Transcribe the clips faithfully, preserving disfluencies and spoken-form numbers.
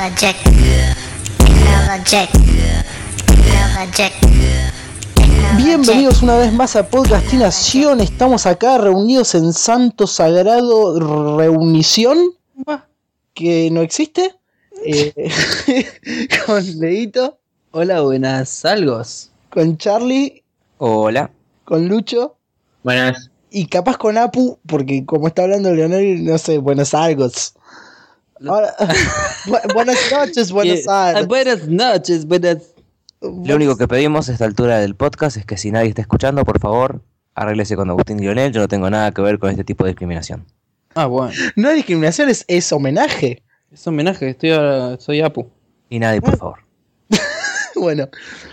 Bienvenidos una vez más a Podcastinación. Estamos acá reunidos en santo sagrado reunición que no existe. Eh, con Leito. Hola, buenas algos. Con Charlie. Hola. Con Lucho. Buenas. Y capaz con Apu, porque como está hablando Leonel, no sé, buenos algos. Ahora, bu- buenas noches, buenos algos. Buenas noches, buenas. Lo único que pedimos a esta altura del podcast es que si nadie está escuchando, por favor, arréglese con Agustín y Leonel. Yo no tengo nada que ver con este tipo de discriminación. Ah, bueno. No es discriminación, es, es homenaje. Es homenaje, estoy ahora, soy Apu. Y nadie, por favor. Bueno,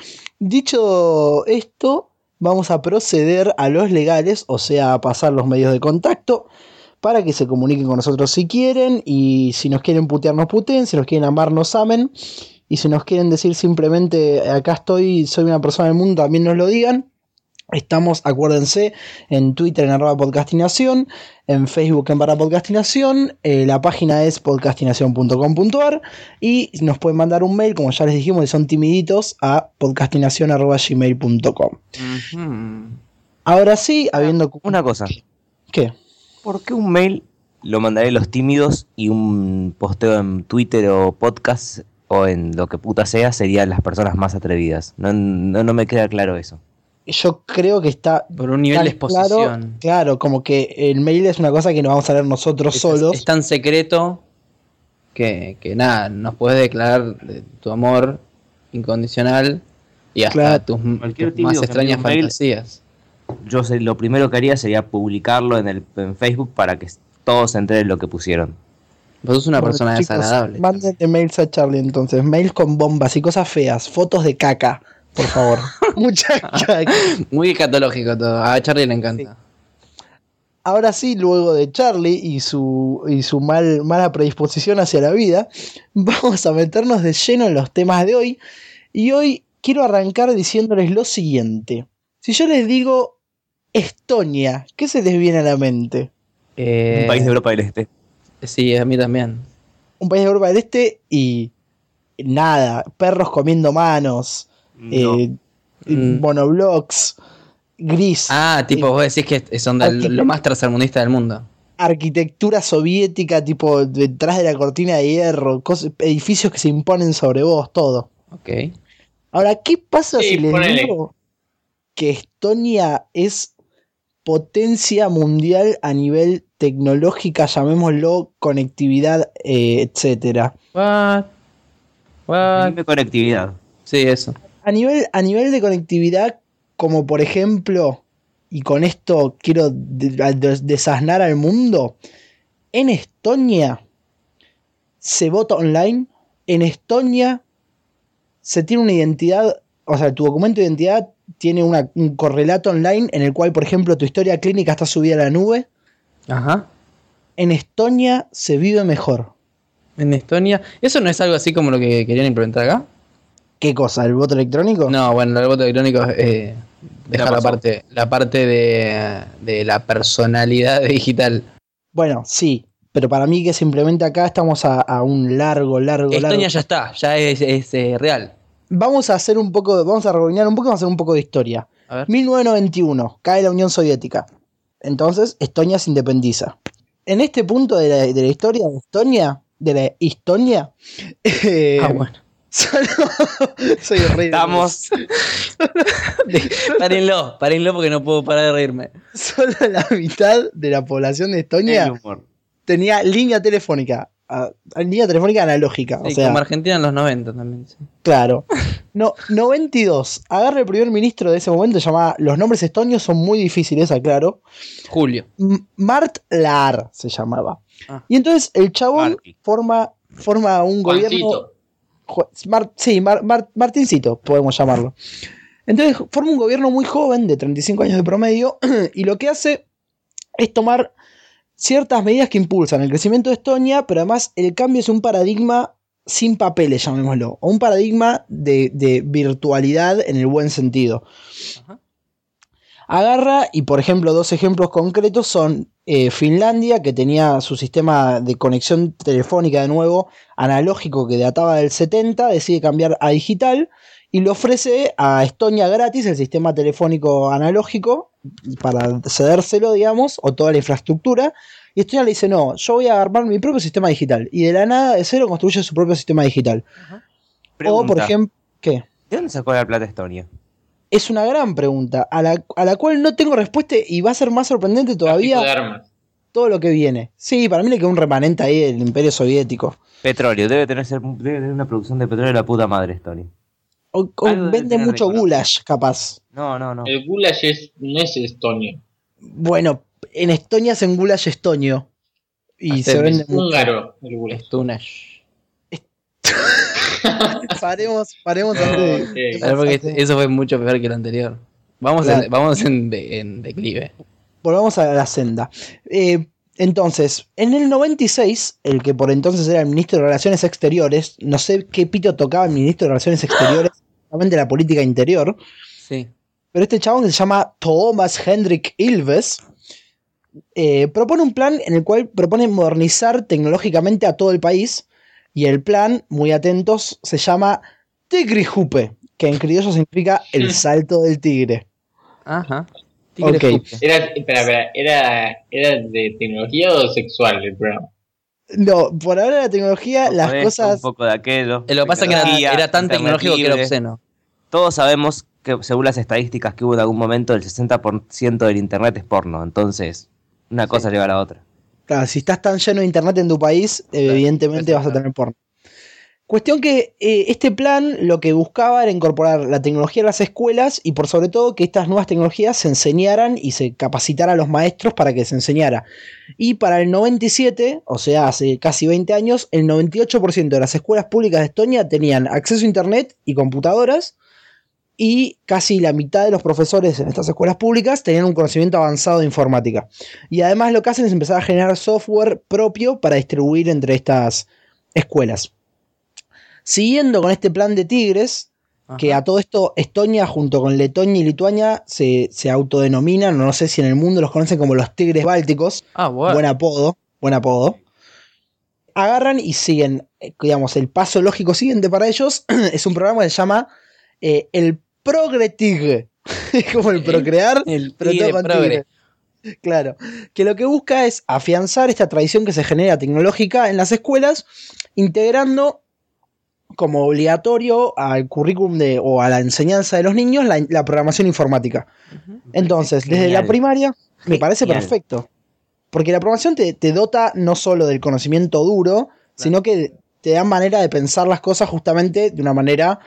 dicho esto, vamos a proceder a los legales, o sea, a pasar los medios de contacto para que se comuniquen con nosotros si quieren, y si nos quieren putear nos puteen, si nos quieren amar nos amen, y si nos quieren decir simplemente acá estoy, soy una persona del mundo, también nos lo digan. Estamos, acuérdense, en Twitter en arroba podcastinación, en Facebook en barra podcastinación, eh, la página es podcastinación punto com punto a r y nos pueden mandar un mail, como ya les dijimos, si son timiditos, a podcastinación arroba gmail punto com. Uh-huh. Ahora sí, habiendo... Una cosa. ¿Qué? ¿Por qué un mail lo mandaré los tímidos y un posteo en Twitter o podcast o en lo que puta sea serían las personas más atrevidas? No, no, no me queda claro eso. Yo creo que está... Por un nivel de exposición. Claro, claro, como que el mail es una cosa que nos vamos a leer nosotros Es, solos. es tan secreto que, que nada, nos puedes declarar de tu amor incondicional y hasta Claro. tus, Cualquier tus tímido más que extrañas envíe un mail, fantasías. Yo sé, lo primero que haría sería publicarlo en, el, en Facebook para que todos se enteren lo que pusieron. Vos sos una Bueno, persona chicos, desagradable. Mándenle mails a Charlie entonces, mails con bombas y cosas feas, fotos de caca, por favor. Mucha caca. Muy escatológico todo. A Charlie le encanta. Ahora sí, luego de Charlie y su, y su mal, mala predisposición hacia la vida, vamos a meternos de lleno en los temas de hoy. Y hoy quiero arrancar diciéndoles lo siguiente. Si yo les digo Estonia, ¿qué se les viene a la mente? Eh, Un país de Europa del Este. Sí, a mí también. Un país de Europa del Este y nada, perros comiendo manos, No. eh, Mm. monoblocks, gris, Ah, tipo, eh, vos decís que son del- lo más tercermundista del mundo. arquitectura soviética, tipo detrás de la cortina de hierro, cosas, edificios que se imponen sobre vos, todo. Ok. Ahora, ¿qué pasa Sí, si les ponele. digo que Estonia es potencia mundial a nivel tecnológica, llamémoslo conectividad, eh, etcétera? What? What? Dime conectividad. Sí, eso. A nivel, a nivel de conectividad, como por ejemplo, y con esto quiero de- de- desasnar al mundo, en Estonia se vota online, en Estonia se tiene una identidad, o sea, tu documento de identidad tiene una- un correlato online en el cual, por ejemplo, tu historia clínica está subida a la nube. Ajá. En Estonia se vive mejor. En Estonia. ¿Eso no es algo así como lo que querían implementar acá? ¿Qué cosa? ¿El voto electrónico? No, bueno, el voto electrónico eh, deja Ya la pasó. parte, la parte de, de la personalidad digital. Bueno, sí, pero para mí que se implementa acá estamos a, a un largo, largo, largo. Estonia ya está, ya es, es, eh, real. Vamos a hacer un poco, vamos a rebobinar un poco, vamos a hacer un poco de historia. A ver. mil novecientos noventa y uno, cae la Unión Soviética. Entonces, Estonia se independiza. En este punto de la, de la historia de Estonia, de la Estonia, eh, Ah, bueno. solo, soy horrible. Estamos. Párenlo, párenlo porque no puedo parar de reírme. Solo la mitad de la población de Estonia El humor. tenía línea telefónica, a- a- línea telefónica analógica. Sí, o sea, como Argentina en los noventa también. Sí. claro. No, noventa y dos. Agarra el primer ministro de ese momento, llamaba. Los nombres estonios son muy difíciles, aclaro. Julio. M- Mart Laar se llamaba. Ah. Y entonces el chabón Marty. forma, forma un gobierno. Juancito. Ju- Mar- sí, Mar- Mar- Martincito, podemos llamarlo. Entonces forma un gobierno muy joven, de treinta y cinco años de promedio, y lo que hace es tomar ciertas medidas que impulsan el crecimiento de Estonia, pero además el cambio es un paradigma sin papeles, llamémoslo, o un paradigma de, de virtualidad en el buen sentido. Ajá. Agarra, y por ejemplo, dos ejemplos concretos son eh, Finlandia, que tenía su sistema de conexión telefónica de nuevo analógico que databa del setenta, decide cambiar a digital y le ofrece a Estonia gratis el sistema telefónico analógico para cedérselo, digamos, o toda la infraestructura. Y Estonia le dice, no, yo voy a armar mi propio sistema digital. Y de la nada, de cero, construye su propio sistema digital. Ajá. O, Pregunta, por ejemplo, ¿qué? ¿de dónde sacó la plata Estonia? Es una gran pregunta, a la, a la cual no tengo respuesta y va a ser más sorprendente todavía Tráfico de armas. todo lo que viene. Sí, para mí le quedó un remanente ahí del Imperio Soviético. Petróleo, debe tener, ser- debe tener una producción de petróleo de la puta madre Estonia. O, o Algo debe vende tener mucho de goulash, capaz. No, no, no. El goulash es, no es Estonia. Bueno, en Estonia hacen goulash estonio. Y Hacer se vende Es mucho. húngaro el goulash. Stunash. Paremos, paremos antes de- Ok. de Claro, porque pasar. eso fue mucho peor que lo anterior. Vamos, Claro. en, vamos en, de- en declive. Volvamos a la senda. Eh, entonces, en el noventa y seis, el que por entonces era el ministro de Relaciones Exteriores, no sé qué pito tocaba el ministro de Relaciones Exteriores, solamente la política interior, Sí. pero este chabón que se llama Thomas Hendrik Ilves eh, propone un plan en el cual propone modernizar tecnológicamente a todo el país, y el plan, muy atentos, se llama Tigrihupe, que en criollo significa el salto del tigre. Ajá. Tigre Ok. Fupe. Era, espera, espera, ¿era, ¿era de tecnología o sexual el programa? No, por ahora la tecnología, Un las poco de esto, cosas... un poco de aquello. Eh, Lo que pasa es que era, Tecnología, era tan internet tecnológico que era libre. obsceno. Todos sabemos que, según las estadísticas que hubo en algún momento, el sesenta por ciento del internet es porno. Entonces, una cosa lleva a la otra. Claro, si estás tan lleno de internet en tu país, evidentemente vas a tener porno. Cuestión que eh, este plan lo que buscaba era incorporar la tecnología a las escuelas y por sobre todo que estas nuevas tecnologías se enseñaran y se capacitaran a los maestros para que se enseñara. Y para el noventa y siete, o sea, hace casi veinte años, el noventa y ocho por ciento de las escuelas públicas de Estonia tenían acceso a internet y computadoras, y casi la mitad de los profesores en estas escuelas públicas tenían un conocimiento avanzado de informática. Y además lo que hacen es empezar a generar software propio para distribuir entre estas escuelas. Siguiendo con este plan de tigres, Ajá. que a todo esto Estonia junto con Letonia y Lituania se, se autodenominan, no sé si en el mundo los conocen como los tigres bálticos, Ah, bueno. buen apodo, buen apodo. Agarran y siguen, eh, digamos, el paso lógico siguiente para ellos es un programa que se llama eh, el Progretig, como el procrear, El pero tigre todo con progre. tigre. Claro, que lo que busca es afianzar esta tradición que se genera tecnológica en las escuelas, integrando como obligatorio al currículum de, o a la enseñanza de los niños la, la programación informática. Entonces, desde Genial. la primaria me parece Genial. perfecto. Porque la programación te, te dota no solo del conocimiento duro, sino que te da manera de pensar las cosas justamente de una manera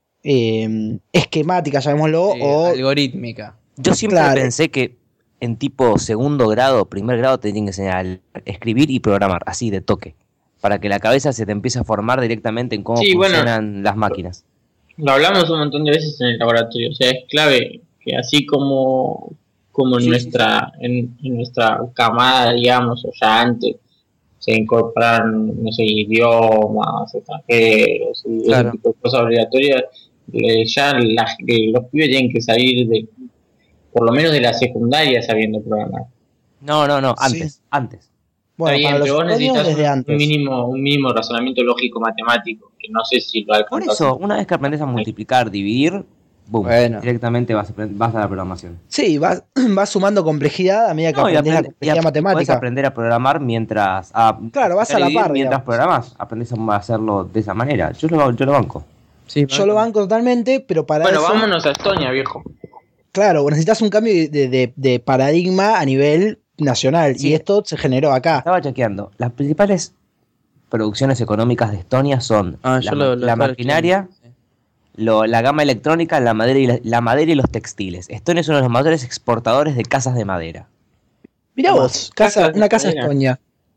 eh, esquemática, llamémoslo, Sí, o algorítmica. Yo siempre Claro. pensé que en tipo segundo grado, primer grado, te tienen que enseñar a escribir y programar, así de toque. Para que la cabeza se te empiece a formar directamente en cómo Sí, bueno. funcionan las máquinas. Lo hablamos un montón de veces en el laboratorio. O sea, es clave que así como, como en Sí, nuestra en, en nuestra camada, digamos, o ya antes, se incorporaron, no sé, idiomas, extranjeros y Claro. ese tipo de cosas obligatorias, eh, ya la- eh, los pibes tienen que salir de, por lo menos de la secundaria sabiendo programar. No, no, no, Sí. antes, antes. bueno, Está bien, para los pero vos estonios necesitas desde un, antes. un mínimo un mínimo razonamiento lógico matemático, que no sé si lo Por alcanzas. eso, una vez que aprendes a multiplicar, dividir, boom, Bueno. directamente vas a, aprend- vas a la programación. Sí, vas, vas sumando complejidad a medida que No, y, aprendes la aprende- y complejidad ap- podés matemática. aprender a programar mientras... A, Claro, vas a la dividir par, mientras digamos. programás, aprendes a hacerlo de esa manera. Yo lo, yo lo banco. Sí, Yo lo banco totalmente, pero para Bueno, eso, vámonos a Estonia, viejo. claro, necesitas un cambio de, de- de paradigma a nivel nacional. Sí. Y esto se generó acá. Estaba chequeando. Las principales producciones económicas de Estonia son Ah, la, yo lo, lo la estaba maquinaria, escuchando. lo- la gama electrónica, la madera, y la, la madera y los textiles. Estonia es uno de los mayores exportadores de casas de madera. Mirá Toma, vos, casa, casas de una casa madera. estonia.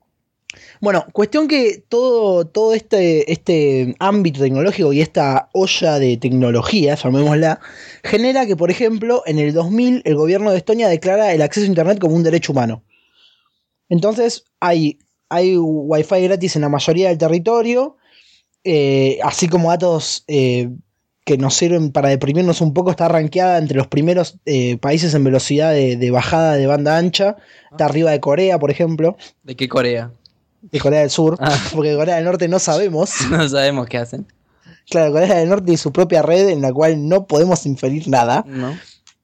Bueno, cuestión que todo, todo este, este ámbito tecnológico y esta olla de tecnología, llamémosla, genera que, por ejemplo, en el dos mil el gobierno de Estonia declara el acceso a Internet como un derecho humano. Entonces hay, hay wifi gratis en la mayoría del territorio, eh, así como datos eh, que nos sirven para deprimirnos un poco, está rankeada entre los primeros eh, países en velocidad de, de bajada de banda ancha. Está arriba de Corea, por ejemplo. ¿De qué Corea? De Corea del Sur, Ah. porque Corea del Norte no sabemos. No sabemos qué hacen. Claro, Corea del Norte tiene su propia red en la cual no podemos inferir nada. ¿No?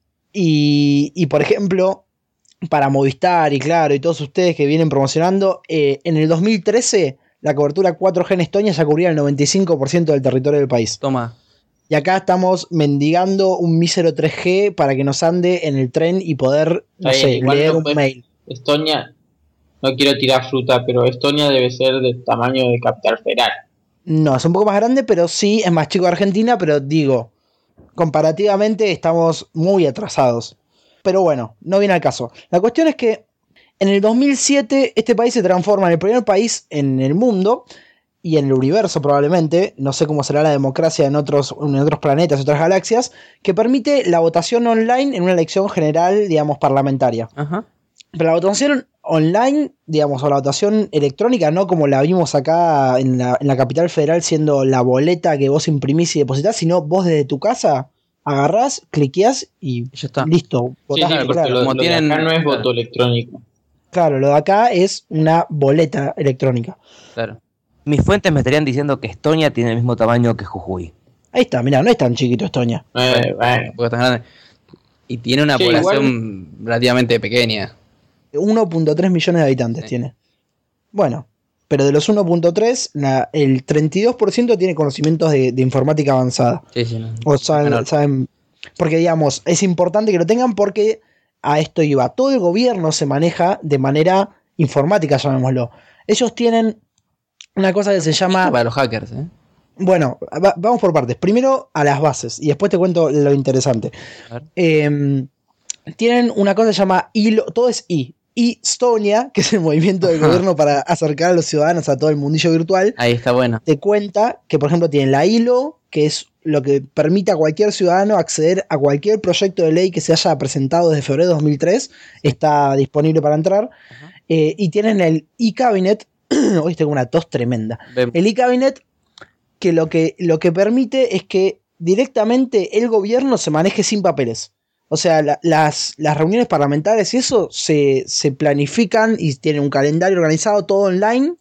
Y, y por ejemplo, para Movistar y Claro y todos ustedes que vienen promocionando, eh, en el dos mil trece la cobertura cuatro G en Estonia ya cubría el noventa y cinco por ciento del territorio del país. Toma. Y acá estamos mendigando un mísero tres G para que nos ande en el tren y poder, no Está bien, sé, igual leer no un puede- mail. Estonia, no quiero tirar fruta, pero Estonia debe ser del tamaño de Capital Federal. No, es un poco más grande, pero sí, es más chico de Argentina, pero digo, comparativamente estamos muy atrasados. Pero bueno, no viene al caso. La cuestión es que en el dos mil siete este país se transforma en el primer país en el mundo y en el universo probablemente, no sé cómo será la democracia en otros, en otros planetas, otras galaxias, que permite la votación online en una elección general, digamos, parlamentaria. Ajá. Pero la votación online, digamos, o la votación electrónica, no como la vimos acá en la, en la capital federal, siendo la boleta que vos imprimís y depositás, sino vos desde tu casa agarrás, cliqueás y Ya está. listo. Sí, Votás, sí, claro, porque lo, como lo tienen- de acá no es claro. voto electrónico. claro, lo de acá es una boleta electrónica. Claro. Mis fuentes me estarían diciendo que Estonia tiene el mismo tamaño que Jujuy. Ahí está, mirá, no es tan chiquito Estonia. Eh, bueno. Porque es tan grande. Y tiene una Sí, población relativamente pequeña. uno punto tres millones de habitantes Sí. tiene. Bueno, pero de los uno punto tres, la- el treinta y dos por ciento tiene conocimientos de, de informática avanzada. Sí, sí, no. O saben, Menor. saben- porque digamos, es importante que lo tengan porque a esto iba. Todo el gobierno se maneja de manera informática, llamémoslo. Ellos tienen una cosa que se llama... Para los hackers, ¿eh? Bueno, va- vamos por partes. Primero a las bases y después te cuento lo interesante. A ver. Eh, tienen una cosa que se llama I L O, todo es I. Estonia, que es el movimiento del Ajá. gobierno para acercar a los ciudadanos a todo el mundillo virtual, Ahí está bueno. te cuenta que, por ejemplo, tienen la I L O, que es lo que permite a cualquier ciudadano acceder a cualquier proyecto de ley que se haya presentado desde febrero de dos mil tres, está disponible para entrar. Ajá. Eh, y tienen el e-cabinet, hoy tengo una tos tremenda, Ven- el e-cabinet que lo, que lo que permite es que directamente el gobierno se maneje sin papeles. O sea, la- las, las reuniones parlamentarias y eso se, se planifican y tienen un calendario organizado todo online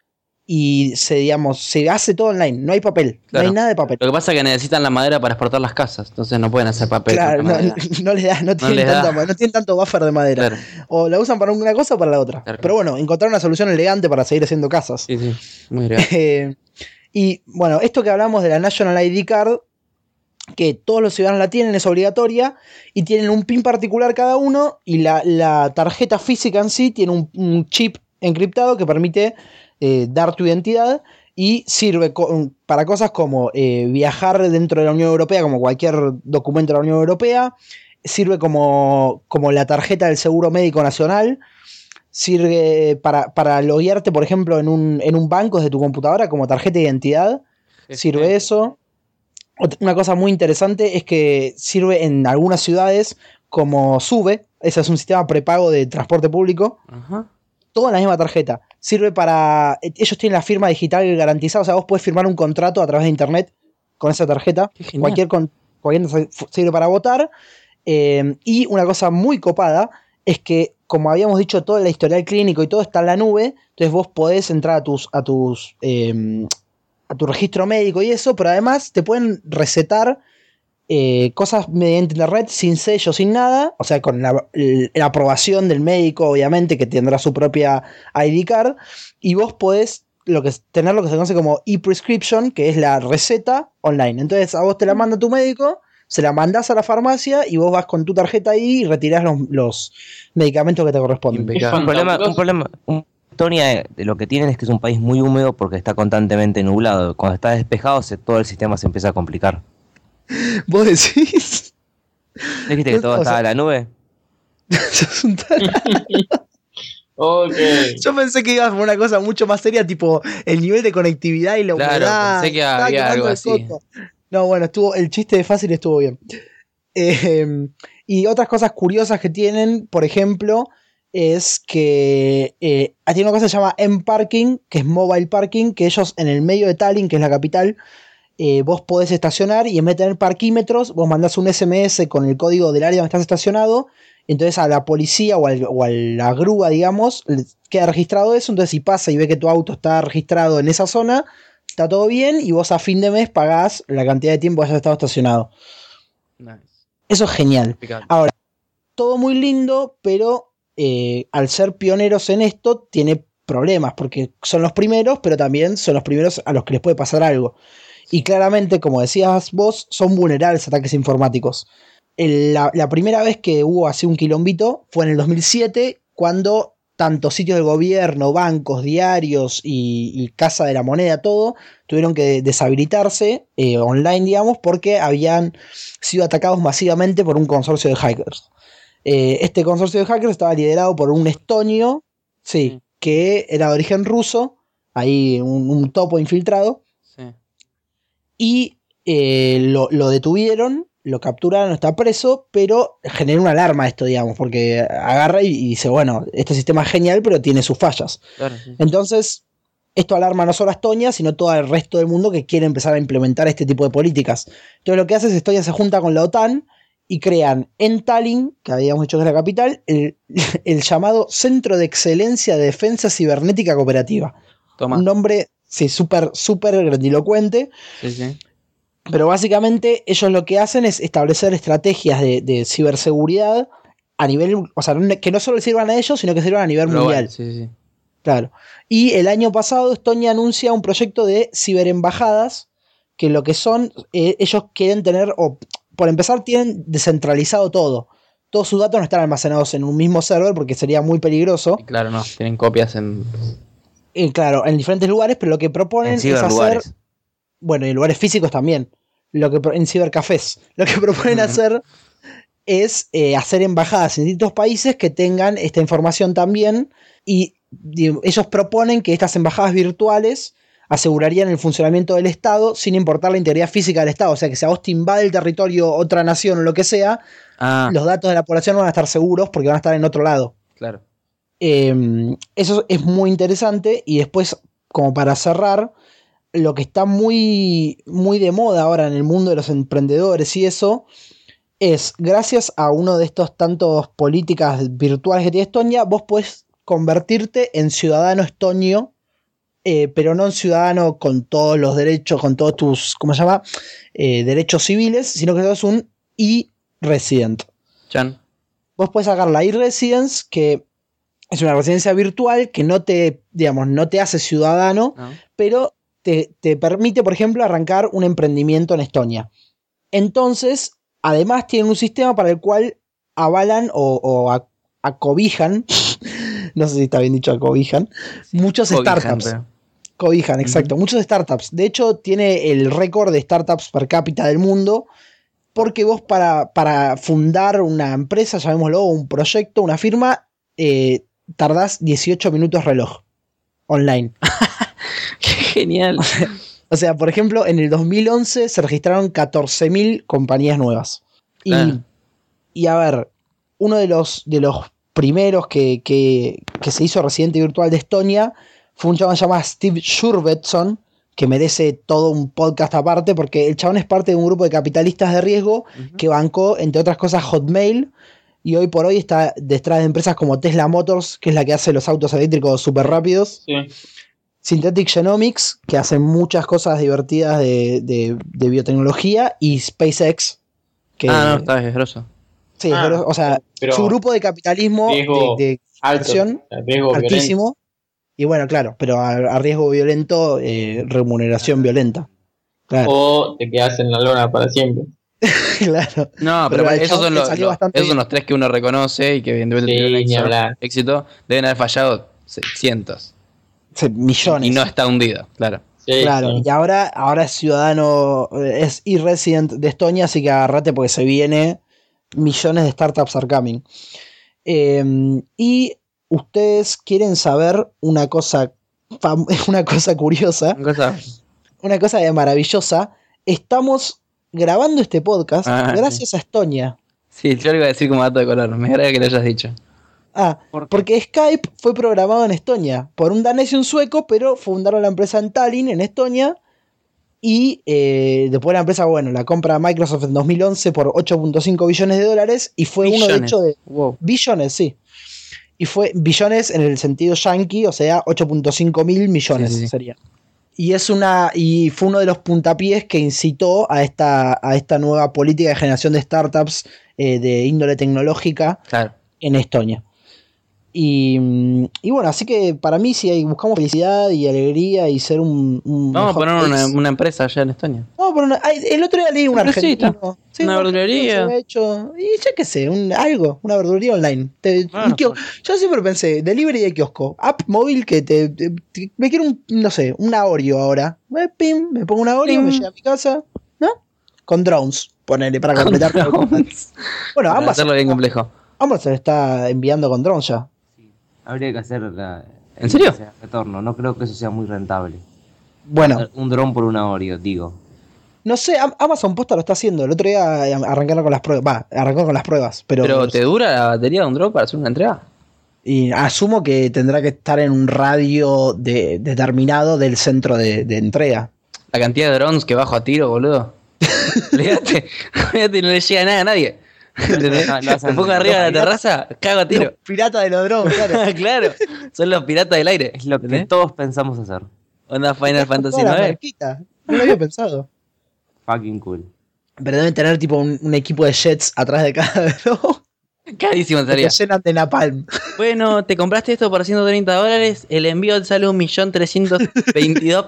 y se, digamos, se hace todo online, no hay papel, Claro. no hay nada de papel. Lo que pasa es que necesitan la madera para exportar las casas, entonces no pueden hacer papel. Claro, con no, la madera. no les da, no tienen, les da. tanta ma- no tienen tanto buffer de madera. Claro. O la usan para una cosa o para la otra. Claro. Pero bueno, encontraron una solución elegante para seguir haciendo casas. Sí, sí, muy real. Eh, y bueno, esto que hablamos de la National I D Card, que todos los ciudadanos la tienen, es obligatoria, y tienen un PIN particular cada uno, y la, la tarjeta física en sí tiene un, un chip encriptado que permite eh, dar tu identidad, y sirve co- para cosas como eh, viajar dentro de la Unión Europea, como cualquier documento de la Unión Europea, sirve como, como la tarjeta del Seguro Médico Nacional, sirve para, para loguearte, por ejemplo, en un, en un banco desde tu computadora como tarjeta de identidad, sirve eso. Ot- Una cosa muy interesante es que sirve en algunas ciudades como SUBE, ese es un sistema prepago de transporte público, Ajá. todo en la misma tarjeta. Sirve para... Ellos tienen la firma digital garantizada, o sea, vos puedes firmar un contrato a través de internet con esa tarjeta. Qué genial. Cualquier, con, cualquier sirve para votar. Eh, y una cosa muy copada es que, como habíamos dicho, todo el historial clínico y todo está en la nube, entonces vos podés entrar a tus... A tus eh, a tu registro médico y eso, pero además te pueden recetar eh, cosas mediante internet sin sello, sin nada, o sea, con la, la aprobación del médico, obviamente, que tendrá su propia I D card, y vos podés lo que, tener lo que se conoce como e-prescription, que es la receta online. Entonces a vos te la manda tu médico, se la mandás a la farmacia y vos vas con tu tarjeta ahí y retirás los, los medicamentos que te corresponden. Impecable. Un problema, un problema, un- Estonia eh, de lo que tienen es que es un país muy húmedo porque está constantemente nublado. Cuando está despejado, se- todo el sistema se empieza a complicar. ¿Vos decís? ¿Dijiste que todo O sea- estaba en la nube? Sos un tarado. Ok. Yo pensé que ibas por una cosa mucho más seria, tipo el nivel de conectividad y la Claro, humedad. pensé que Estaba había quemando algo el así. coco. No, bueno, estuvo, el chiste de fácil estuvo bien. Eh, y otras cosas curiosas que tienen, por ejemplo, es que eh, tiene una cosa que se llama M-Parking, que es Mobile Parking, que ellos en el medio de Tallinn, que es la capital, eh, vos podés estacionar y en vez de tener parquímetros, vos mandás un S M S con el código del área donde estás estacionado. Entonces a la policía o, al, o a la grúa, digamos, queda registrado eso. Entonces si pasa y ve que tu auto está registrado en esa zona, está todo bien y vos a fin de mes pagás la cantidad de tiempo que hayas estado estacionado. Nice. Eso es genial. Picante. Ahora, todo muy lindo, pero eh, al ser pioneros en esto, tiene problemas, porque son los primeros, pero también son los primeros a los que les puede pasar algo. Y claramente, como decías vos, son vulnerables a ataques informáticos. El, la, la primera vez que hubo así un quilombito fue en el dos mil siete, cuando tanto sitios del gobierno, bancos, diarios y, y Casa de la Moneda, todo, tuvieron que deshabilitarse eh, online, digamos, porque habían sido atacados masivamente por un consorcio de hackers. Eh, este consorcio de hackers estaba liderado por un estonio, sí, Sí. que era de origen ruso, ahí un, un topo infiltrado, Sí. y eh, lo, lo detuvieron, lo capturaron, está preso, pero generó una alarma esto, digamos, porque agarra y, y dice, bueno, este sistema es genial, pero tiene sus fallas. Claro, sí. Entonces, esto alarma no solo a Estonia, sino todo el resto del mundo que quiere empezar a implementar este tipo de políticas. Entonces lo que hace es Estonia se junta con la OTAN y crean en Tallinn, que habíamos dicho que es la capital, el, el llamado Centro de Excelencia de Defensa Cibernética Cooperativa. Toma. Un nombre, sí, súper, súper grandilocuente. Sí, sí. Pero básicamente ellos lo que hacen es establecer estrategias de, de ciberseguridad a nivel, o sea, que no solo sirvan a ellos, sino que sirvan a nivel Global, mundial. Sí, sí. Claro. Y el año pasado Estonia anuncia un proyecto de ciberembajadas, que lo que son, eh, ellos quieren tener, o por empezar, tienen descentralizado todo. Todos sus datos no están almacenados en un mismo server porque sería muy peligroso. Y claro, no, tienen copias en... Eh, claro, en diferentes lugares, pero lo que proponen En es hacer... ciberlugares. Bueno, y en lugares físicos también. Lo que en cibercafés. Lo que proponen Ujú. hacer es eh, hacer embajadas en distintos países que tengan esta información también. Y, y ellos proponen que estas embajadas virtuales asegurarían el funcionamiento del Estado sin importar la integridad física del Estado. O sea, que si a vos te invade el territorio otra nación o lo que sea, Ah, los datos de la población no van a estar seguros porque van a estar en otro lado. claro. Eh, eso es muy interesante. Y después, como para cerrar, lo que está muy, muy de moda ahora en el mundo de los emprendedores y eso, es gracias a uno de estos tantos políticas virtuales que tiene Estonia, vos podés convertirte en ciudadano estonio, eh, pero no en ciudadano con todos los derechos, con todos tus, ¿cómo se llama? Eh, derechos civiles, sino que sos un e-resident. Chan. Vos podés sacar la e-residence, que es una residencia virtual que no te, digamos, no te hace ciudadano, ¿No? pero te, te permite, por ejemplo, arrancar un emprendimiento en Estonia. Entonces, además tienen un sistema para el cual avalan o, o a- acobijan, no sé si está bien dicho acobijan, muchos Cobijan, startups. pero- Cobijan, exacto, muchos startups. De hecho, tiene el récord de startups per cápita del mundo, porque vos para, para fundar una empresa, llamémoslo, un proyecto, una firma, eh, tardás dieciocho minutos reloj online. Qué genial. O sea, por ejemplo, en el dos mil once se registraron catorce mil compañías nuevas. Y, Claro. y a ver, uno de los, de los primeros que, que, que se hizo residente virtual de Estonia fue un chabón llamado Steve Jurvetson, que merece todo un podcast aparte, porque el chabón es parte de un grupo de capitalistas de riesgo Ujú. que bancó, entre otras cosas, Hotmail, y hoy por hoy está detrás de empresas como Tesla Motors, que es la que hace los autos eléctricos súper rápidos, Sí. Synthetic Genomics, que hace muchas cosas divertidas de, de- de biotecnología, y SpaceX, que Ah, no, está es grosso. sí, Ah, pero, o sea, pero su grupo de capitalismo riesgo de, de Alto. acción Riesgo altísimo, y bueno, claro, pero a, a riesgo violento, eh, remuneración violenta. Claro, O te quedas en la lona para siempre. claro. No, pero, Pero al esos, chabón son le los, salió los- bastante esos son bien. los tres que uno reconoce y que evidentemente Sí, tuvieron ni éxito, hablar. éxito. Deben haber fallado se- cientos. Se- millones. Y no está hundido, claro. Sí, Claro, sí. y ahora, ahora es ciudadano, eh, es e-resident de Estonia, así que agarrate porque se viene millones de startups are coming. Eh, y ustedes quieren saber una cosa, fam- una cosa curiosa, Una cosa- una cosa maravillosa. Estamos grabando este podcast Ah, gracias a Estonia. Sí, yo lo iba a decir como dato de color. Me agrada que lo hayas dicho. Ah, ¿Por qué? porque Skype fue programado en Estonia por un danés y un sueco, pero fundaron la empresa en Tallinn, en Estonia, Y eh, después la empresa, bueno, la compra Microsoft en dos mil once por ocho punto cinco billones de dólares y fue Billones. uno de hecho de Wow. billones, sí. Y fue billones en el sentido yankee, o sea, ocho punto cinco mil millones Sí, sí, sí. sería. Y es una y fue uno de los puntapiés que incitó a esta, a esta nueva política de generación de startups eh, de índole tecnológica Claro. en Estonia. Y, mm, y bueno, así que para mí si hay- buscamos felicidad y alegría y ser un, un Vamos a mejor poner una, país. una empresa allá en Estonia. Vamos a poner una- ay, el otro día leí un Empresita. argentino. Sí, Una un argentino verdulería. se había hecho, y ya qué sé, un, algo, una verdulería online. Te- Bueno, un kio- bueno. yo siempre pensé, delivery de kiosco, app móvil que te, te- te- me quiero un, no sé, una Oreo ahora. Eh, pim, me pongo una Oreo, Pim. me llega a mi casa, ¿no? Con drones, ponele para completar. Con drones. Bueno, Para ambas, hacerlo bien complejo. ambas se le está enviando con drones ya. Habría que hacer la, ¿En serio? el retorno. No creo que eso sea muy rentable. Bueno, Un dron por una Oreo, digo. no sé, Am- Amazon Posta lo está haciendo. El otro día eh, arrancaron con las pruebas. Va, arrancó con las pruebas. Pero, Pero, ¿te dura la batería de un drone para hacer una entrega? y asumo que tendrá que estar en un radio de- determinado del centro de, de entrega. La cantidad de drones que bajo a tiro, boludo. Olvídate, olvídate, no le llega nada a nadie. ¿Entendés? No, no hacen- Me pongo arriba de la los terraza, cago a tiro. Los piratas de los drones, claro. Claro, son los piratas del aire. Es lo que ¿entendés? todos pensamos hacer. Onda Final Fantasy Toda la nueve. marquita. No lo había pensado. Fucking cool. Pero deben tener tipo un, un equipo de jets atrás de cada drone. Carísimo Que salía. te llenan de napalm. Bueno, te compraste esto por ciento treinta dólares, el envío te sale un millón trescientos veintidós,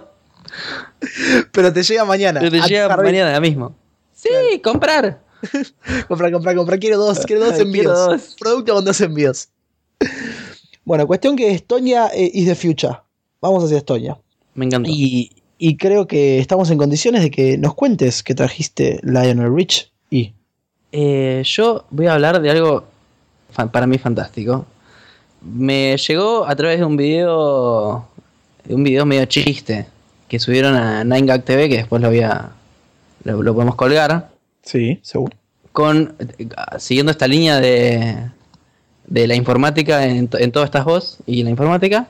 Pero te llega mañana. pero te A tu llega jardín. mañana mismo. Sí, comprar. Comprar, comprar, comprar. Quiero dos, quiero dos Quiero envíos. dos. Producto con dos envíos. Bueno, cuestión que Estonia eh, is the future. Vamos hacia Estonia. Me encantó. Y, y creo que estamos en condiciones de que nos cuentes que trajiste Lionel Rich y... Eh, yo voy a hablar de algo fa- para mí fantástico. Me llegó a través de un video, de un video medio chiste que subieron a nine gag T V, que después lo voy a, lo, lo podemos colgar, Sí, seguro. con eh, siguiendo esta línea de, de la informática en, to- en todas estas voz y la informática.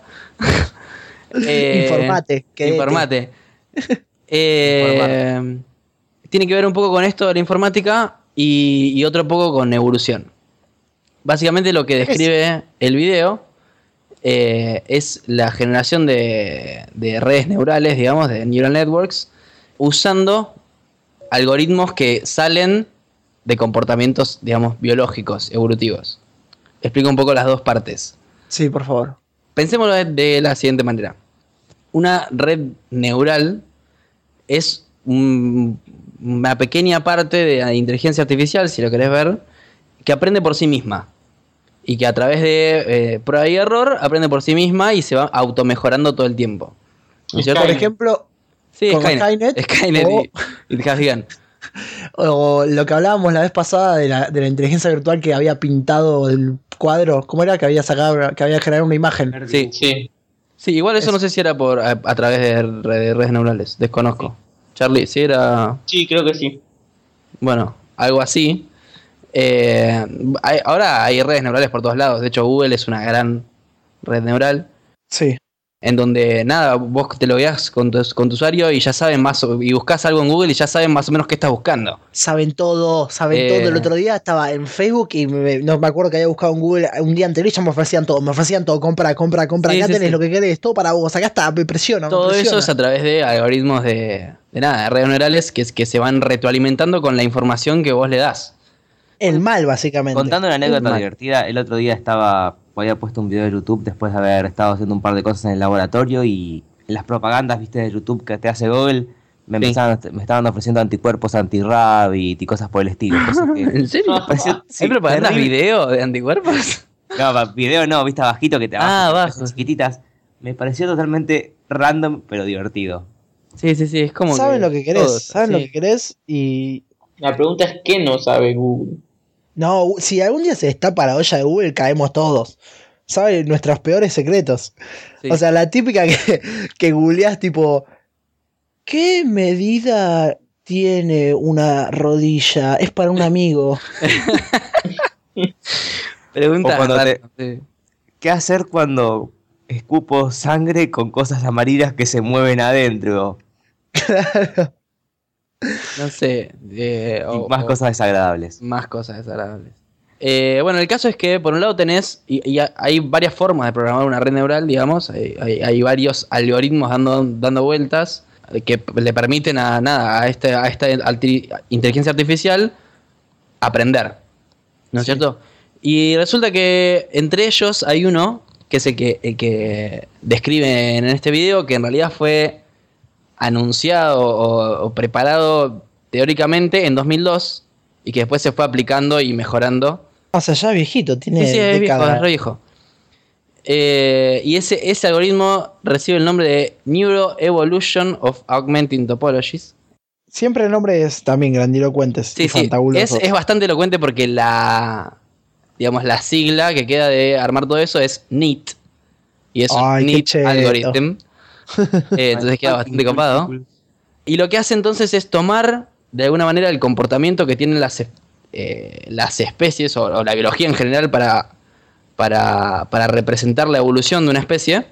Eh, Informate. quedete. Informate. Eh, tiene que ver un poco con esto de la informática y, y otro poco con evolución. Básicamente lo que describe el video eh, es la generación de, de redes neurales, digamos, de neural networks, usando algoritmos que salen de comportamientos, digamos, biológicos, evolutivos. Explico un poco las dos partes. Sí, por favor. Pensémoslo de, de la siguiente manera. Una red neural es un- una pequeña parte de la inteligencia artificial, si lo querés ver, que aprende por sí misma. Y que a través de eh, prueba y error aprende por sí misma y se va automejorando todo el tiempo. ¿No es cierto? Por Skynet. ejemplo, Sí, como Skynet. Skynet, Skynet o- y, y Hasbian. o lo que hablábamos la vez pasada de la, de la inteligencia virtual que había pintado el cuadro. ¿Cómo era? Que había sacado, que había generado una imagen. Sí. Sí. Sí, igual eso Es- no sé si era por a, a través de, re- de redes neurales, desconozco. Charlie, si era... Sí, creo que sí. Bueno, algo así. Eh, hay- ahora hay redes neurales por todos lados. De hecho, Google es una gran red neural. Sí. En donde, nada, vos te logueás con tu, con tu usuario y ya saben más, o- y buscas algo en Google y ya saben más o menos qué estás buscando. Saben todo, saben Eh. todo. El otro día estaba en Facebook y me- no me acuerdo que había buscado en Google un día anterior y ya me ofrecían todo. Me ofrecían todo. Compra, compra, compra. Sí, Acá sí, tenés sí. lo que querés. Todo para vos. Acá está. Me presiona. me Todo eso presiona. es a través de algoritmos de, de nada, de redes neurales que, que se van retroalimentando con la información que vos le das. El mal, básicamente. Contando una anécdota Mal. divertida, el otro día estaba, había puesto un video de YouTube después de haber estado haciendo un par de cosas en el laboratorio y las propagandas, viste, de YouTube que te hace Google, me, Sí. empezaban, me estaban ofreciendo anticuerpos anti-rabbit y cosas por el estilo. cosas que- ¿En serio? Ah, pareció- sí, ¿Hay propagandas terrible. video de anticuerpos? No, pa- video no, viste abajito que te Ah, abajo, abajo. chiquititas. Me pareció totalmente random, pero divertido. Sí, sí, sí, es como Saben lo que querés. todos, saben sí. lo que querés y. La pregunta es ¿qué no sabe Google? No, si algún día se destapa la olla de Google, caemos todos. ¿Saben? Nuestros peores secretos. Sí. O sea, la típica que, que googleás tipo. ¿Qué medida tiene una rodilla? Es para un amigo. Preguntas O cuando raras, sí. ¿Qué hacer cuando escupo sangre con cosas amarillas que se mueven adentro? Claro. No sé. eh, Y o- más o cosas desagradables. más cosas desagradables. Eh, bueno, el caso es que por un lado tenés, y, y hay varias formas de programar una red neural, digamos, hay, hay- hay varios algoritmos dando, dando vueltas que le permiten a nada a, este, a esta alti- inteligencia artificial aprender, ¿no es Sí. cierto? Y resulta que entre ellos hay uno que es el que, el que describe en este video, que en realidad fue anunciado o, o preparado teóricamente en dos mil dos y que después se fue aplicando y mejorando. O sea, ya viejito, tiene Sí, sí, es viejo, décadas. es re viejo. Eh, y ese, ese algoritmo recibe el nombre de Neuroevolution of Augmenting Topologies. Siempre nombres también grandilocuentes Sí, y sí, es, fantabulosos. es bastante elocuente porque la, digamos, la sigla que queda de armar todo eso es NEAT. Y es un Ay, qué NEAT cheto. algorithm. Eh, entonces queda bastante copado. Y lo que hace entonces es tomar de alguna manera el comportamiento que tienen las, eh, las especies o, o la biología en general para, para, para representar la evolución de una especie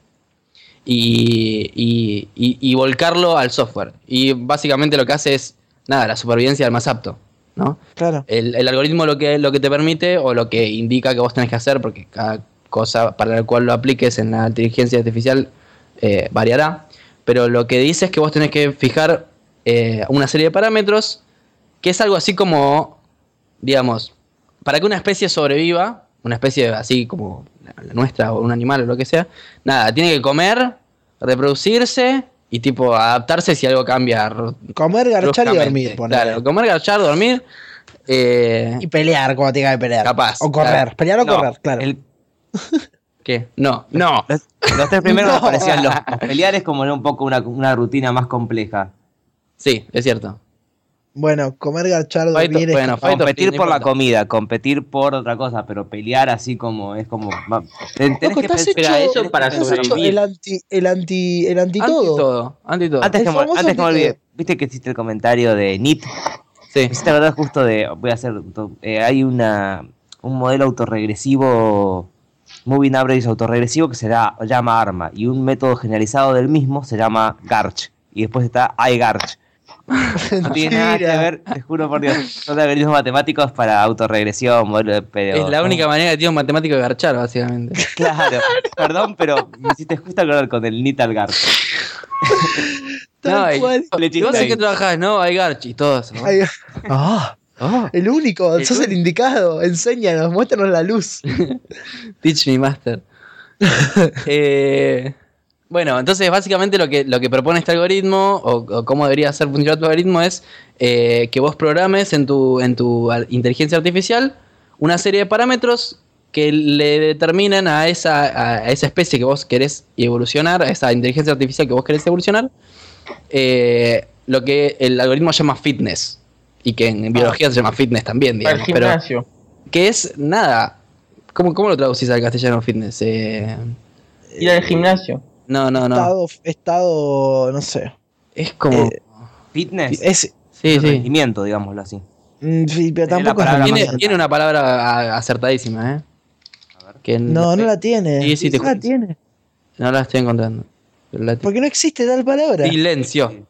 y, y, y- y volcarlo al software. Y básicamente lo que hace es, nada, la supervivencia del más apto, ¿no? Claro. El, el algoritmo lo que, lo que te permite o lo que indica que vos tenés que hacer, porque cada cosa para la cual lo apliques en la inteligencia artificial eh, variará, pero lo que dice es que vos tenés que fijar eh, una serie de parámetros que es algo así como, digamos, para que una especie sobreviva, una especie así como la, la nuestra o un animal o lo que sea, nada, tiene que comer, reproducirse y tipo adaptarse si algo cambia. Comer, garchar y bruscamente. dormir. ponele. Claro, comer, garchar, dormir. eh, Y pelear como tenga que pelear. Capaz, O correr. claro. Pelear o No, correr, claro. el- ¿Qué? No, no. los, los tres primeros No. me parecían los, los pelear es como un poco una, una rutina más compleja. Sí, es cierto. Bueno, comer, garchar, Fight- dormir. es- bueno, Fight or Competir flight, no por la importa. comida, competir por otra cosa, pero pelear así como es como ma- ten- tenés Loco, que estás pensar- hecho, Espera, eso para estás hecho sobrevivir. el anti, el anti, el anti Anti todo. todo, anti todo. Antes El que, me- famoso antes que me antídoto. olvide, viste que existe el comentario de N I T. Sí. Esta verdad justo de, voy a hacer, eh, hay una un modelo autorregresivo, Moving Average autorregresivo que se da- llama ARMA y un método generalizado del mismo se llama GARCH y después está iGARCH. No tiene nada que Mentira. ver, te juro por Dios, son algoritmos matemáticos para autorregresión, modelo de pero Es la única manera que tiene un matemático de garchar, básicamente. Claro, perdón, pero me hiciste justo acordar con el N I T al GARCH. Tal No, y- cual. ¿Y vos en qué trabajás? No, hay garch y todo eso. ¿no? Ay, ah, Oh, el único, El sos el único. indicado. Enséñanos, muéstranos la luz. teach me master. Eh, bueno, entonces básicamente lo que, lo que propone este algoritmo, o, o cómo debería hacer funcionar tu algoritmo, es eh, que vos programes en tu, en tu ar- inteligencia artificial una serie de parámetros que le determinan a esa, a esa especie que vos querés evolucionar, a esa inteligencia artificial que vos querés evolucionar, eh, lo que el algoritmo llama fitness. Y que en biología se llama fitness también, Para el digamos. Pero gimnasio. que es nada. ¿Cómo, cómo lo traducís al castellano fitness? Eh, Ir al gimnasio. no, no, no. Estado, estado, no sé. Es como. Eh, Fitness, Es, sí, sí. rendimiento, digámoslo así. mm, sí, pero Tiene la tampoco es palabra Tiene, rendimiento. tiene una palabra a- acertadísima, ¿eh? Que No, no la tiene. Sí, sí, te no la juro. tiene. No la estoy encontrando. Pero la- Porque no existe tal palabra. Silencio.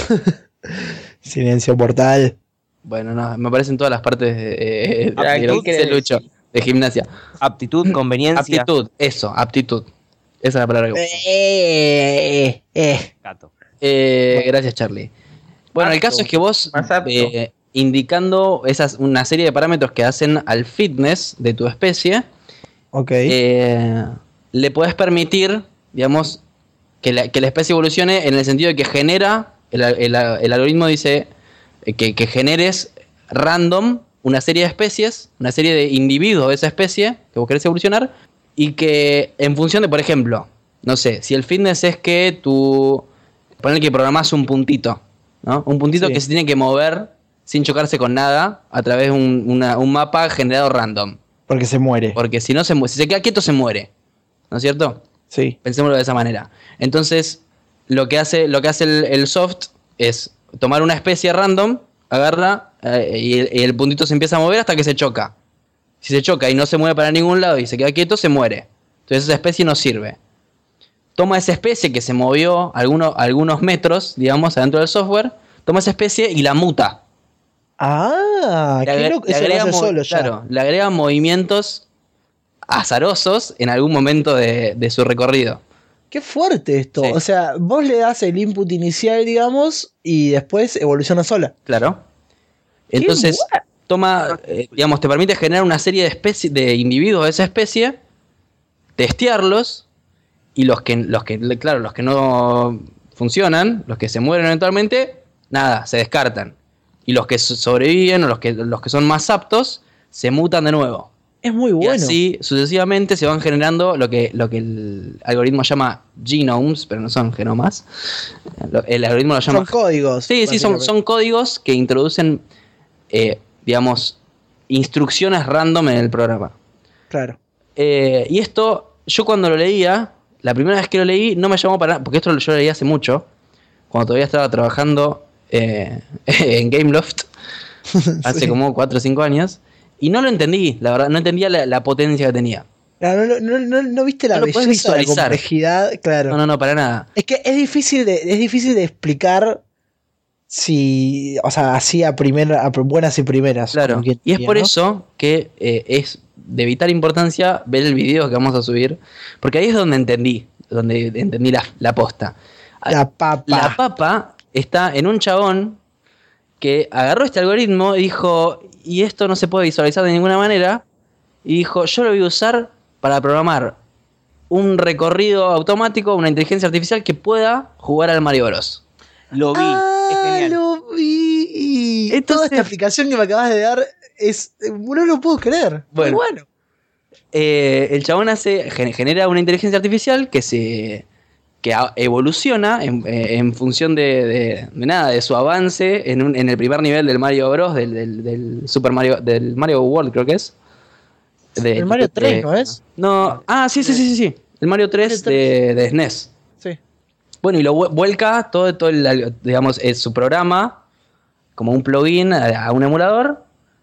Silencio portal. Bueno, no, me aparecen todas las partes de, eh, Ah, de ¿qué lo que querés dice Lucho, de gimnasia. Aptitud, conveniencia. Aptitud, eso, aptitud. Esa es la palabra que busco. Eh, eh, eh. Gato. Eh, gracias, Charlie. Bueno, el Apto. caso es que vos, Más apto. eh, indicando esas, una serie de parámetros que hacen al fitness de tu especie, Ok. eh, le podés permitir, digamos, que la, que la especie evolucione en el sentido de que genera, el, el- el algoritmo dice eh, que, que generes random una serie de especies, una serie de individuos de esa especie que vos querés evolucionar, y que en función de, por ejemplo, no sé, si el fitness es que tú, ponle que programás un puntito, ¿no? Un puntito Sí. que se tiene que mover sin chocarse con nada a través de un, una- un mapa generado random. Porque se muere. Porque si no se mu- si se queda quieto se muere. ¿No es cierto? Sí. Pensémoslo de esa manera. Entonces, lo que hace, lo que hace el, el soft es tomar una especie random, agarra eh, y, el, y el puntito se empieza a mover hasta que se choca. Si se choca y no se mueve para ningún lado y se queda quieto, se muere. Entonces esa especie no sirve. Toma esa especie que se movió algunos, algunos metros, digamos, adentro del software, toma esa especie y la muta. Ah, Le qué agre- loco, le eso lo agrega hace mo- solo ya. Claro, le agrega movimientos azarosos en algún momento de, de su recorrido. Qué fuerte esto. Sí. O sea, vos le das el input inicial, digamos, y después evoluciona sola. Claro. Entonces, toma, eh, digamos, te permite generar una serie de especies, de individuos de esa especie, testearlos, y los que, los que, claro, los que no funcionan, los que se mueren eventualmente, nada, se descartan. Y los que so- sobreviven, o los que, los que son más aptos, se mutan de nuevo. Es muy Y bueno. así sucesivamente se van generando lo que, lo que el algoritmo llama genomes, pero no son genomas. Lo- El algoritmo lo llama... Son códigos. Sí, sí, son, básicamente. son códigos que introducen, eh, digamos, instrucciones random en el programa. Claro. Eh, y esto, yo cuando lo leía, la primera vez que lo leí, no me llamó para nada, porque esto yo lo leí hace mucho, cuando todavía estaba trabajando eh, en Gameloft, hace Sí. como cuatro o cinco años, y no lo entendí, la verdad, no entendía la, la potencia que tenía. Ah, No, no, no, no, no viste la No lo podés belleza, la visualizar. complejidad, claro. No, no, no, para nada. Es que es difícil de, es difícil de explicar si, o sea, así a primera, a buenas y primeras. Claro, como quien y es diría, por ¿no? eso que eh, es de vital importancia ver el video que vamos a subir, porque ahí es donde entendí, donde entendí la, la posta. La papa. La papa está en un chabón que agarró este algoritmo y dijo, y esto no se puede visualizar de ninguna manera, y dijo, yo lo voy a usar para programar un recorrido automático, una inteligencia artificial que pueda jugar al Mario Bros. Lo vi, Ah, es genial. lo vi. Entonces- Toda esta explicación que me acabas de dar es, no lo puedo creer. Muy Bueno. bueno. Eh, el chabón hace, gen- genera una inteligencia artificial que se que a- evoluciona en, eh, en función de, de- de nada, de su avance en, un- en el primer nivel del Mario Bros. Del, del- del Super Mario, del Mario World, creo que es. De- El Mario tres, de- ¿no es? No, ah, sí, sí, sí, sí, sí. El Mario tres de, de S N E S. Sí. Bueno, y lo vu- vuelca todo, todo el, digamos, es su programa como un plugin a, a un emulador.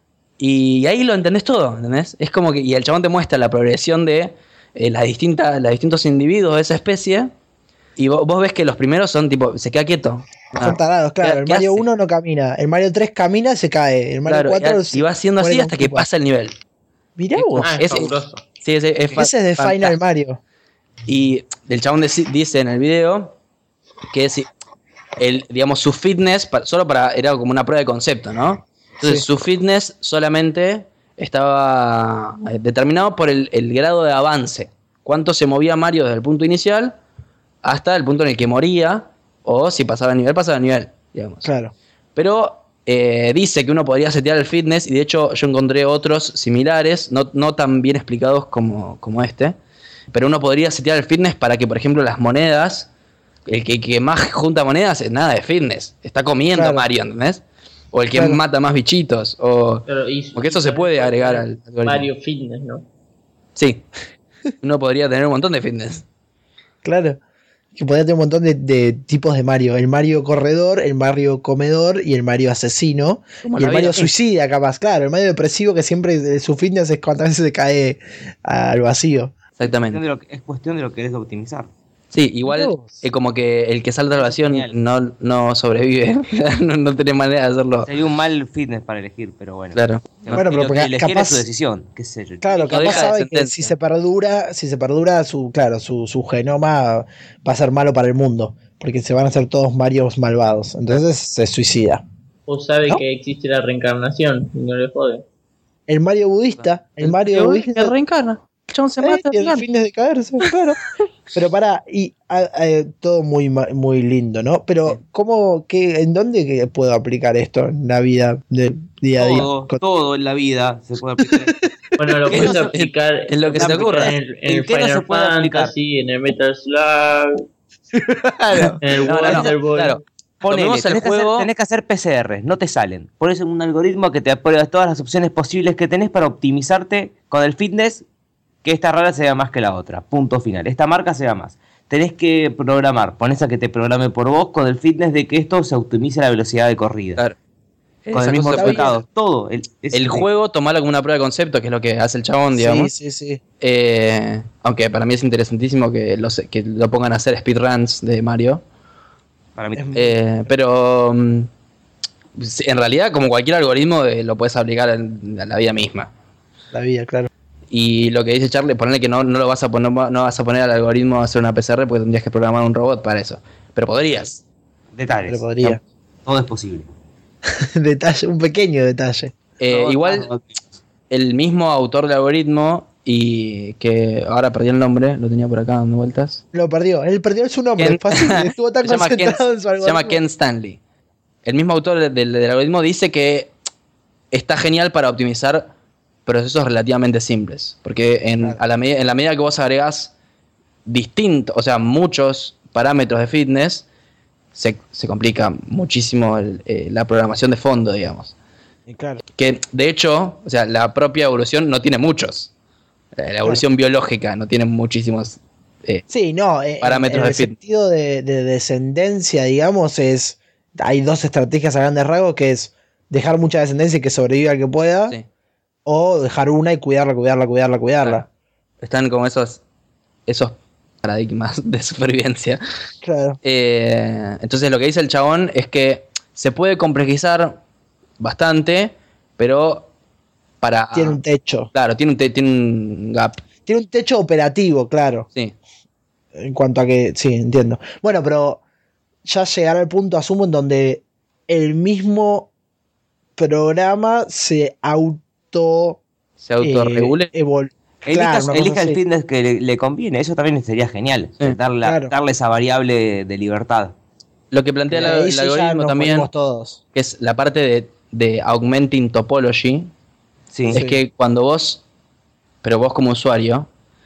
Y ahí lo entendés todo, ¿entendés? Es como que. Y el chabón te muestra la progresión de eh, las distintas, los distintos individuos de esa especie. Y vos, vos ves que los primeros son tipo. Se queda quieto. Son Ah, tarados, claro. ¿qué- El qué Mario hace? uno no camina. El Mario tres camina, se cae. El Mario Claro, cuatro y, y va haciendo así hasta que pasa el nivel. Mirá es vos. Ah, Es- es fabuloso. Sí, es, es fa- Ese es de Final fantástico. Mario. Y el chabón deci- dice en el video que si el, digamos, su fitness, pa- solo para, era como una prueba de concepto, ¿no? Entonces Sí. su fitness solamente estaba eh, determinado por el, el grado de avance. Cuánto se movía Mario desde el punto inicial hasta el punto en el que moría, o si pasaba el nivel, pasaba el nivel, digamos. Claro. Pero eh, dice que uno podría setear el fitness, y de hecho yo encontré otros similares, no, no tan bien explicados como, como este, pero uno podría setear el fitness para que, por ejemplo, las monedas, el que, que más junta monedas es nada de fitness, está comiendo Claro. Mario, ¿entendés? O el que Claro. mata más bichitos, o... Pero y- Porque eso se puede agregar al algoritmo. Mario Fitness, ¿no? Sí, uno podría tener un montón de fitness. Claro. Que podría tener un montón de, de tipos de Mario. El Mario corredor, el Mario comedor y el Mario asesino. Como Y la el Mario vida. suicida, capaz. Claro, el Mario depresivo que siempre eh, su fitness es cuántas veces se cae al vacío. Exactamente. Cuestión de lo que- es cuestión de lo que querés optimizar. Sí, igual Mirá vos. es como que el que salta al vacío Genial. no, no sobrevive, no, no tiene manera de hacerlo. Sería un mal fitness para elegir, pero bueno. Claro. Bueno, pero Lo que porque elegir capaz- es su decisión, qué sé yo. Claro, Lo capaz deja de sabe que sentencia. si se perdura, si se perdura su, claro, su, su genoma va a ser malo para el mundo. Porque se van a hacer todos Marios malvados. Entonces se suicida. O sabe ¿No? que existe la reencarnación y no le jode. El Mario budista, el Mario Que budista. reencarna. El chabón se Eh, mata. y el reencarna. fin es de caerse, claro. Pero para, y a- a- todo muy ma- muy lindo, ¿no? Pero, ¿cómo, qué, en dónde que puedo aplicar esto en la vida del día a día? Todo, Con- todo en la vida se puede aplicar. Bueno, lo ¿Qué puedes no se- aplicar en lo que se te ocurra? En, el- en ¿En el qué no se Final puede aplicar? Fantasy, en el Metal Slug, Claro. en el No, no, no, Wonder Boy. claro. Ponele, Tomemos el tenés, que juego- hacer, tenés que hacer P C R, no te salen. Pones un algoritmo que te aprueba todas las opciones posibles que tenés para optimizarte con el fitness, que esta rara sea más que la otra. Punto final. Esta marca sea más. Tenés que programar, pones a que te programe por vos con el fitness de que esto se optimice la velocidad de corrida. Claro. Con Esa el mismo cosa se puede- resultado. Todo. El, es- El juego, tomarlo como una prueba de concepto, que es lo que hace el chabón, digamos. Sí, sí, sí. Eh, aunque para mí es interesantísimo que lo, se- que lo pongan a hacer speedruns de Mario. Para mí. Es- Eh, pero mm, En realidad, como cualquier algoritmo, eh, lo puedes aplicar en, a la vida misma. La vida, claro. Y lo que dice Charlie, ponerle que no, no lo vas a poner, no vas a poner al algoritmo a hacer una P C R porque tendrías que programar un robot para eso. Pero podrías. Detalles. Pero podría. Todo es posible. Detalle, un pequeño detalle. Eh, Todo- igual, todo- el mismo autor del algoritmo, y que ahora perdí el nombre, lo tenía por acá dando vueltas. Lo perdió. Él perdió su nombre. Ken- Fácil, estuvo tan se, llama Ken, concentrado en su se llama algoritmo. Ken Stanley. El mismo autor del, del- del algoritmo dice que está genial para optimizar procesos relativamente simples. Porque en, Claro. a la medida, en la medida que vos agregás distintos, o sea, muchos parámetros de fitness, se, se complica muchísimo el- eh, la programación de fondo, digamos. Y claro. Que de hecho, o sea, la propia evolución no tiene muchos. Eh, La evolución biológica no tiene muchísimos. eh, Sí, no, eh, en, Parámetros en de el fitness. sentido de, de descendencia, digamos, es hay dos estrategias a grandes rasgos, que es dejar mucha descendencia y que sobreviva el que pueda, sí. o dejar una y cuidarla, cuidarla, cuidarla, cuidarla. Claro. Están como esos, esos paradigmas de supervivencia. Claro. Eh, entonces lo que dice el chabón es que se puede complejizar bastante, pero para... Tiene un techo. Claro, tiene un, te- tiene un gap. Tiene un techo operativo, claro. Sí. En cuanto a que, sí, entiendo. Bueno, pero ya llegará al punto, asumo, en donde el mismo programa se auto Se autorregule. eh, evol- Elija, Claro, una cosa elija el así. fitness que le, le conviene, eso también sería genial. Sí, darle, claro. darle esa variable de libertad. Lo que plantea el, Ahí el sí ya algoritmo nos también, ponemos todos. que es la parte de, de augmenting topology, Sí. es que cuando vos, pero vos como usuario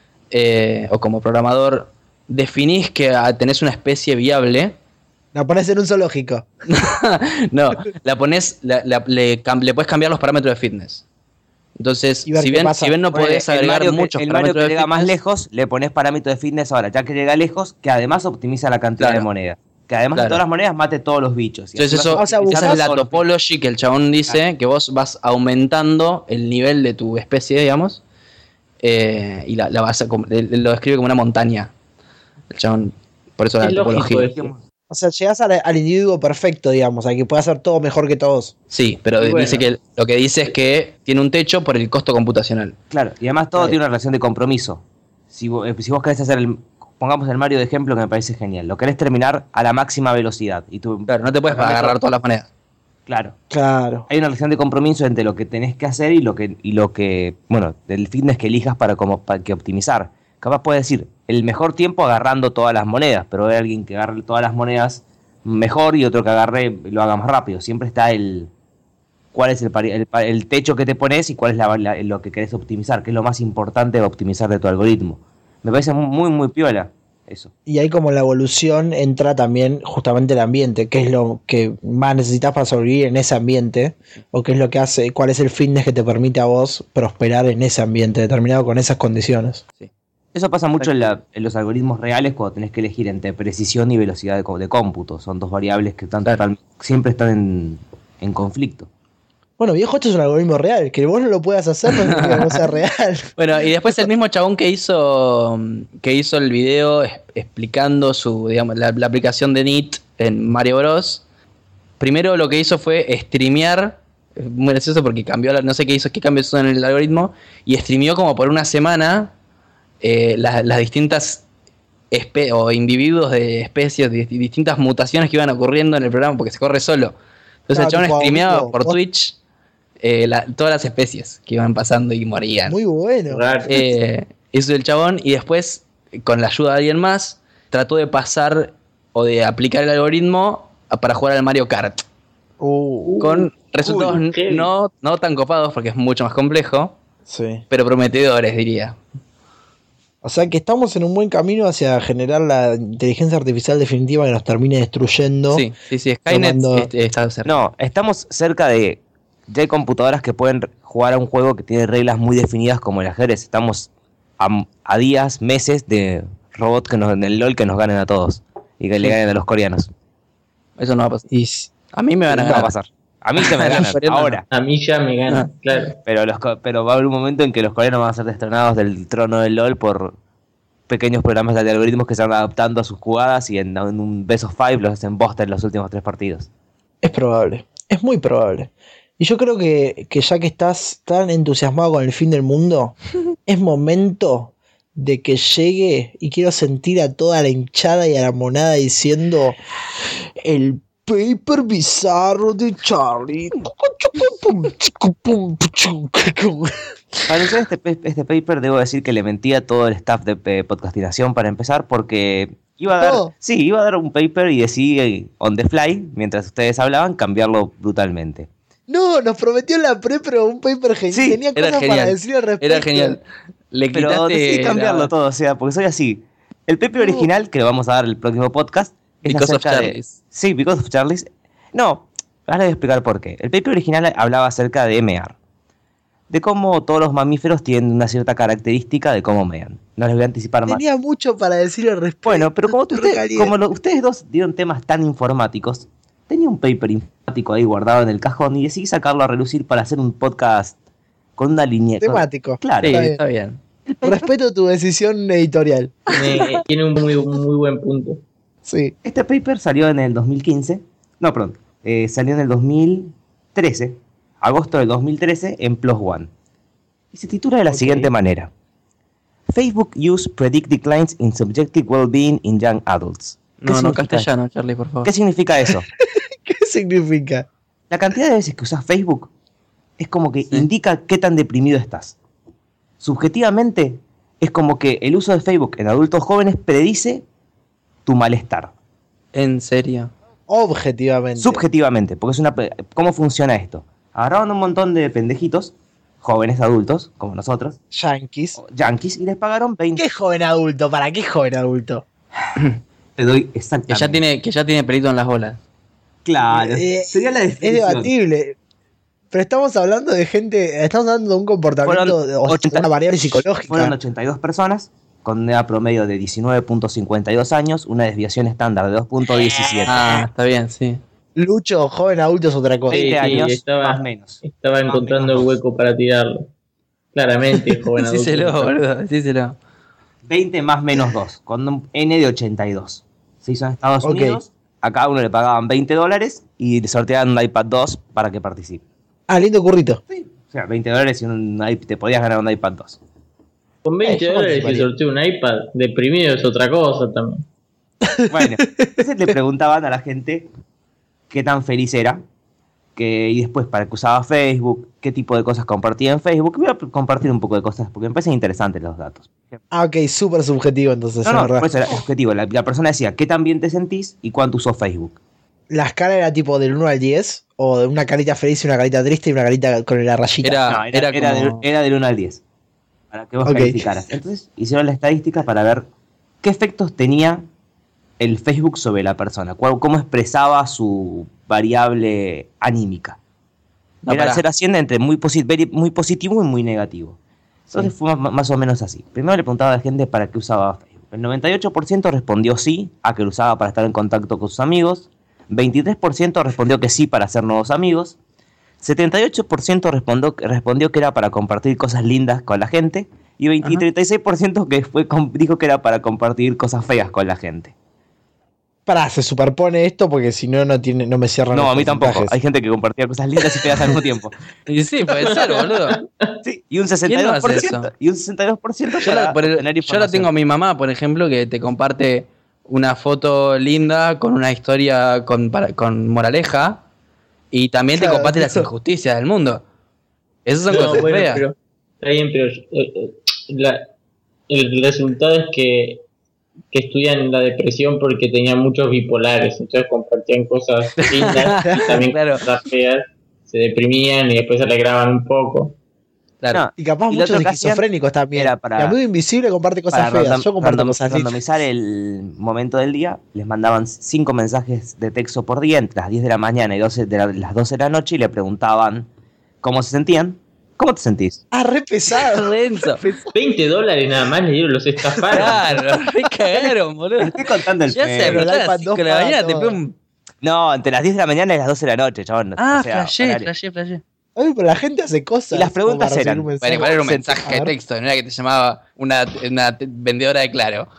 eh, o como programador, definís que ah, tenés una especie viable, La pones en un zoológico. no, la pones, la- la- le, cam- le puedes cambiar los parámetros de fitness. Entonces, Y ver si qué bien, pasa. si bien no Ponele, podés el agregar Mario que- muchos el Mario parámetros que de llega más fitness, lejos, le pones parámetros de fitness ahora, ya que llega lejos, que además optimiza la cantidad Claro. de monedas. Que además de Claro. todas las monedas mate todos los bichos. Y entonces así eso, vas o sea, optimizando esa es la todos los bichos. topology que el chabón dice, que vos vas aumentando el nivel de tu especie, digamos, eh, y la, la vas a, com- él- lo describe como una montaña. El chabón, por eso la Es lógico topología. eso. O sea, llegás al, al individuo perfecto, digamos, al que puede hacer todo mejor que todos. Sí, pero Y bueno. dice que lo que dice es que tiene un techo por el costo computacional. Claro, y además todo Claro. tiene una relación de compromiso. Si vos, eh, si vos querés hacer el. Pongamos el Mario de ejemplo que me parece genial. Lo querés terminar a la máxima velocidad. Y tú, Claro, no te puedes Parámetro- agarrar todas las monedas. Claro. Claro. Hay una relación de compromiso entre lo que tenés que hacer y lo que, y lo que, bueno, del fitness que elijas para, como, para que optimizar. Capaz puedes decir, el mejor tiempo agarrando todas las monedas, pero hay alguien que agarre todas las monedas mejor y otro que agarre lo haga más rápido. Siempre está el cuál es el, pari- el, pa- el techo que te pones y cuál es la- la- lo que querés optimizar, que es lo más importante de optimizar de tu algoritmo. Me parece muy, muy, muy piola eso. Y ahí como la evolución entra también justamente el ambiente, que es lo que más necesitas para sobrevivir en ese ambiente, o qué es lo que hace, cuál es el fitness que te permite a vos prosperar en ese ambiente determinado con esas condiciones. Eso pasa mucho en, la- en los algoritmos reales cuando tenés que elegir entre precisión y velocidad de, co- de cómputo. Son dos variables que están total- siempre están en, en conflicto. Bueno, viejo, esto es un algoritmo real, que vos no lo puedas hacer no significa que no sea real. Bueno, y después el mismo chabón que hizo que hizo el video es- explicando su, digamos, la, la aplicación de N I T en Mario Bros. Primero lo que hizo fue streamear, es muy gracioso porque cambió, la- no sé qué hizo, qué cambios hizo en el algoritmo, y streameó como por una semana eh, las, las distintas espe- o individuos de especies, di- distintas mutaciones que iban ocurriendo en el programa porque se corre solo. Entonces Claro, el chabón tipo, streameaba amigo, por vos- Twitch eh, la- todas las especies que iban pasando y morían. Muy bueno. Raro. Eh, hizo el chabón y después, con la ayuda de alguien más, trató de pasar o de aplicar el algoritmo a- para jugar al Mario Kart. Uh, Con resultados uy, qué- no, no tan copados porque es mucho más complejo, sí. pero prometedores, diría. O sea que estamos en un buen camino hacia generar la inteligencia artificial definitiva que nos termine destruyendo. Sí, sí, sí, Skynet Tomando- este, está cerca. No, estamos cerca de... Ya hay computadoras que pueden jugar a un juego que tiene reglas muy definidas como el ajedrez. Estamos a, a días, meses de robots que nos, en el LOL que nos ganen a todos. Y que le ganen a los coreanos. Eso no va a pasar. Y s- A mí me van a No va a ganar. pasar. A mí se me A los ganan, coreanos no. ahora. A mí ya me gana, Ah. claro. Pero, los, co- pero va a haber un momento en que los coreanos van a ser destronados del trono del LOL por pequeños programas de algoritmos que se van adaptando a sus jugadas y en, en un Best of Five los hacen bosta en los últimos tres partidos. es probable. Es muy probable. Y yo creo que, que ya que estás tan entusiasmado con el fin del mundo, es momento de que llegue y quiero sentir a toda la hinchada y a la monada diciendo el paper bizarro de Charlie. Para iniciar este, pe- este paper debo decir que le mentí a todo el staff de eh, podcastinación para empezar porque iba a dar, ¿Todo? sí, iba a dar un paper y decidí eh, on the fly, mientras ustedes hablaban, cambiarlo brutalmente. No, nos prometió en la pre, pero un paper genial. Sí, Tenía Era cosas genial. para decir al respecto. Era genial. Le Pero quitaste decidí cambiarlo la- todo, o sea, porque soy así. El paper No. original, que lo vamos a dar el próximo podcast, es Because of acerca de... Charlies. Sí, Because of Charlies. No, ahora voy a explicar por qué. El paper original hablaba acerca de mear. De cómo todos los mamíferos tienen una cierta característica de cómo mean. No les voy a anticipar más. Tenía mucho para decir al respecto. Bueno, pero como, Estoy usted- recaliente. como lo- ustedes dos dieron temas tan informáticos, tenía un paper informático ahí guardado en el cajón y decidí sacarlo a relucir para hacer un podcast con una línea. con- Temático. Claro. Sí, Está bien. está bien. Respeto tu decisión editorial. Tiene, tiene un muy, muy buen punto. Sí. Este paper salió en el dos mil quince. No, perdón. eh, salió en el dos mil trece. Agosto del dos mil trece en PLOS ONE. Y se titula de la Ok. siguiente manera. Facebook use predict declines in subjective well-being in young adults. ¿Qué No, no, significa castellano, Charlie, por favor. ¿Qué significa eso? ¿Qué significa? La cantidad de veces que usas Facebook es como que Sí. indica qué tan deprimido estás. Subjetivamente, es como que el uso de Facebook en adultos jóvenes predice tu malestar. En serio. Objetivamente. Subjetivamente, porque es una... pe- ¿Cómo funciona esto? Agarraron un montón de pendejitos, jóvenes adultos, como nosotros, Yankees. o yanquis, y les pagaron veinte... ¿Qué joven adulto? ¿Para qué joven adulto? Te doy Que exactamente. ya tiene, que ya tiene pelito en las bolas. Claro, Eh, sería la Es definición. debatible. Pero estamos hablando de gente. Estamos hablando de un comportamiento. Fueron de- o ochenta una variable psicológica. Fueron ochenta y dos personas, con una edad promedio de diecinueve punto cincuenta y dos años, una desviación estándar de dos punto diecisiete. Ah, está bien, sí. Lucho, joven adulto es otra cosa. Sí, veinte años, estaba- más o menos. Estaba encontrando el hueco para tirarlo. Claramente, joven adulto. Decíselo, boludo, decíselo. veinte más menos dos, con un N de ochenta y dos. Se hizo en Estados Ok. Unidos, a cada uno le pagaban veinte dólares y le sorteaban un iPad dos para que participe. Ah, lindo currito. O sea, veinte dólares y un, i- te podías ganar un iPad dos. Con veinte Eh, yo dólares y participaría. sorteo un iPad, deprimido es otra cosa también. Bueno, entonces le preguntaban a la gente qué tan feliz era, que, y después para que usaba Facebook, qué tipo de cosas compartía en Facebook. Voy a compartir un poco de cosas porque me parecen interesantes los datos. Ah, ok, súper subjetivo entonces, No, es no, verdad. por eso era objetivo. La, la persona decía qué tan bien te sentís y cuánto usó Facebook. La escala era tipo del uno al diez, o de una carita feliz y una carita triste y una carita con la rayita. Era, No, era, era, como... del, era del uno al diez. Para que vos Ok. calificaras. Entonces hicieron la estadística para ver qué efectos tenía el Facebook sobre la persona, cuál- cómo expresaba su variable anímica. No, Era pará. el cero a cien entre muy, posi- very- muy positivo y muy negativo. Entonces fue más, más o menos así. Primero le preguntaba a la gente para qué usaba Facebook. El noventa y ocho por ciento respondió sí, a que lo usaba para estar en contacto con sus amigos. veintitrés por ciento respondió que sí para hacer nuevos amigos. setenta y ocho por ciento respondió, respondió que era para compartir cosas lindas con la gente. Y veinte y treinta y seis por ciento que fue, com- dijo que era para compartir cosas feas con la gente. Pará, se superpone esto porque si no, no tiene, no me cierran No, los a mí tampoco. porcentajes. Hay gente que compartía cosas lindas y feas al mismo tiempo. Y sí, puede ser, boludo. Sí, y un sesenta y dos por ciento. ¿Quién no hace eso? Y un sesenta y dos por ciento Yo para la, por el- obtener yo la información. tengo a mi mamá, por ejemplo, que te comparte una foto linda con una historia con, para- con moraleja y también te Claro, comparte las eso. injusticias del mundo. Esas son No, cosas bueno, feas. pero está bien, pero eh, eh, la- el resultado es que, que estudian la depresión porque tenían muchos bipolares, entonces compartían cosas lindas y también Claro. cosas feas, se deprimían y después se alegraban un poco. Claro. No, Y capaz Y lo muchos otro que hacían esquizofrénicos también. era para- Mi amigo invisible comparte cosas para feas. random- Yo comparto random- cosas lindas. randomizar el momento del día, les mandaban cinco mensajes de texto por día entre las diez de la mañana y doce de la- las doce de la noche y le preguntaban cómo se sentían. ¿Cómo te sentís? Ah, re pesado. Renzo. veinte dólares nada más le dieron, los estafaron. Claro, re cagaron, boludo. Estoy contando el Ya se pedo. pero el acostó a iPad las cinco de la dos mañana, te paga pega todo. un... No, entre las diez de la mañana y las doce de la noche, chabón. Ah, O sea, flashé, horario. flashé, flashé. Ay, pero la gente hace cosas. Y las preguntas como para recibir eran, un mensaje. Bueno, igual era un Se- mensaje a de ver. texto, no era que te llamaba una, una te- vendedora de Claro.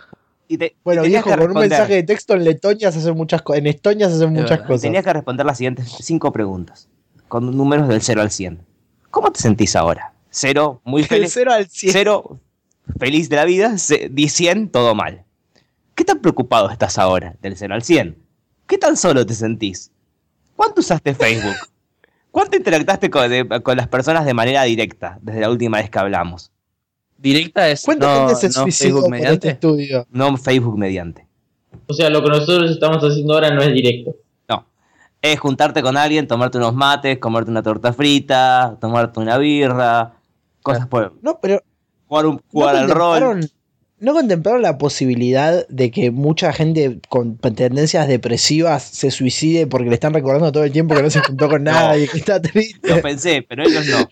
Y te, Bueno, y tenías viejo, que con un responder- mensaje de texto en Letonia se hacen muchas cosas. En Estonia se hacen muchas verdad. cosas. Tenías que responder las siguientes cinco preguntas, con números del cero al cien. ¿Cómo te sentís ahora? Cero, muy Del feliz. cero al cien. Cero, feliz de la vida. ce- Di cien, todo mal. ¿Qué tan preocupado estás ahora? Del cero al cien. ¿Qué tan solo te sentís? ¿Cuánto usaste Facebook? ¿Cuánto interactaste con, de- con las personas de manera directa desde la última vez que hablamos? Directa es ¿Cuánta no, gente se no suicidó Facebook por este mediante. estudio? No Facebook mediante. O sea, lo que nosotros estamos haciendo ahora no es directo. No. Es juntarte con alguien, tomarte unos mates, comerte una torta frita, tomarte una birra, cosas por... No, pero Jugar, un, ¿no jugar al rol. contemplaron, ¿no contemplaron la posibilidad de que mucha gente con tendencias depresivas se suicide porque le están recordando todo el tiempo que no se juntó con No. nadie, que está triste? Lo pensé, pero ellos no.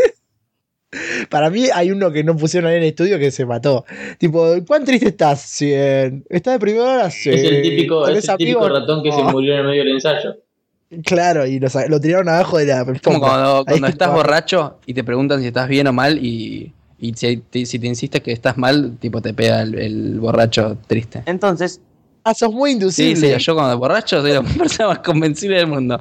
Para mí hay uno que no pusieron ahí en el estudio que se mató. Tipo, ¿cuán triste estás? cien. ¿Estás deprimido ahora? Sí. Es el típico, ¿Tenés es el típico amigos? ratón que se No. murió en el medio del ensayo. Claro, y lo, sa- lo tiraron abajo de la Es como cuando, Ahí cuando estás va. borracho y te preguntan si estás bien o mal y, y si, te, si te insistes que estás mal, tipo te pega el, el borracho triste. Entonces, Ah, sos muy Sí, inducible. sí, yo cuando borracho soy la persona más convencible del mundo.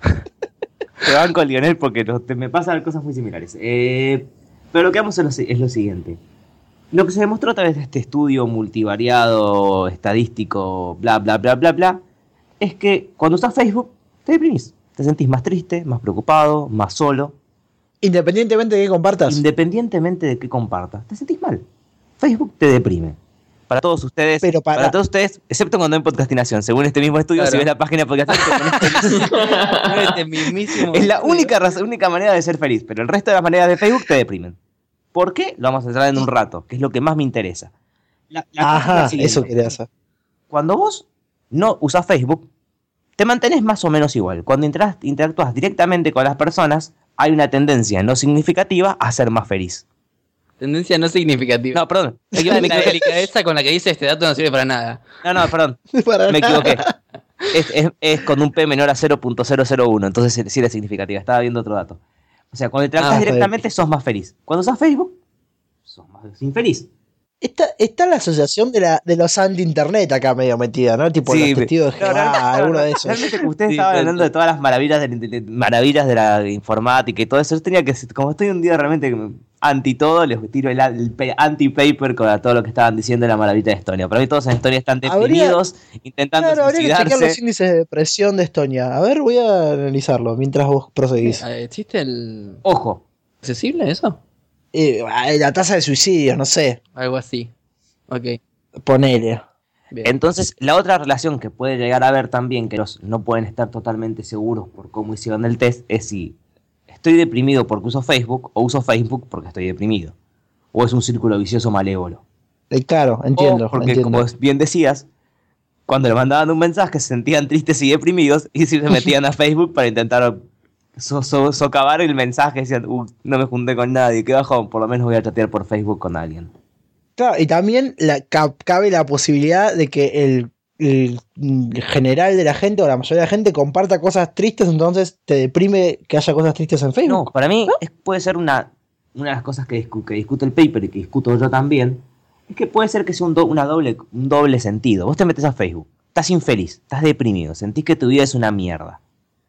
te banco a Lionel porque no- te- me pasan cosas muy similares. Eh, pero lo que vamos es lo, si- es lo siguiente. Lo que se demostró a través de este estudio multivariado, estadístico, bla, bla, bla, bla, bla, es que cuando usas Facebook, te deprimís. Te sentís más triste, más preocupado, más solo. Independientemente de que compartas. Independientemente de qué compartas, te sentís mal. Facebook te deprime. Para todos ustedes, Pero para- para todos ustedes, excepto cuando en podcastinación, según este mismo estudio, Claro. si ves la página de podcastinación, Este mismísimo. es la única, raz- única manera de ser feliz, pero el resto de las maneras de Facebook te deprimen. ¿Por qué? Lo vamos a entrar en un rato, que es lo que más me interesa. La- la cosa es la Ajá, siguiente. eso quería hacer. Cuando vos no usás Facebook, te mantenés más o menos igual. Cuando intras- interactúas directamente con las personas, hay una tendencia no significativa a ser más feliz. Tendencia no significativa. No, perdón. Me La equivoqué. delicadeza con la que dice este dato no sirve para nada. No, no, perdón. Para Me nada. equivoqué. Es, es- es con un P menor a cero punto cero cero uno, entonces sí era significativa. Estaba viendo otro dato. O sea, cuando interactúas Ah, está directamente sos más feliz. Cuando usas Facebook, sos más infeliz. Está, está la asociación de, la, de los anti-internet acá medio metida, ¿no? Tipo Sí, los testigos de pero Jehová, realmente- alguno de esos. Realmente, como ustedes Sí, estaban pero- hablando de todas las maravillas de, de- de- maravillas de la informática y todo eso, yo tenía que, como estoy un día realmente anti todo, les tiro el, el pe- anti-paper con todo lo que estaban diciendo de la maravilla de Estonia. Para mí todos en Estonia están Habría- deprimidos, intentando Claro, habría que chequear los suicidarse. índices de depresión de Estonia. A ver, voy a analizarlo mientras vos proseguís. Eh, ¿Existe el Ojo, accesible eso? Eh, la tasa de suicidios, no sé. Algo así. Ok. Ponele. Bien. entonces la otra relación que puede llegar a haber también, que los no pueden estar totalmente seguros por cómo hicieron el test, es si estoy deprimido porque uso Facebook o uso Facebook porque estoy deprimido. O es un círculo vicioso malévolo. Eh, claro, entiendo. O porque, entiendo. como bien decías, cuando le mandaban un mensaje se sentían tristes y deprimidos y si se metían a Facebook para intentar so- so- socavar el mensaje, decían, "Uh, no me junté con nadie, qué bajón, por lo menos voy a chatear por Facebook con alguien". Claro, y también la, ca- cabe la posibilidad de que el, el, mm, general de la gente o la mayoría de la gente comparta cosas tristes, entonces te deprime que haya cosas tristes en No, Facebook. para mí es- puede ser una, una de las cosas que, discu- que discute el paper y que discuto yo también, es que puede ser que sea un, do- una doble, un doble sentido. Vos te metes a Facebook, estás infeliz, estás deprimido, sentís que tu vida es una mierda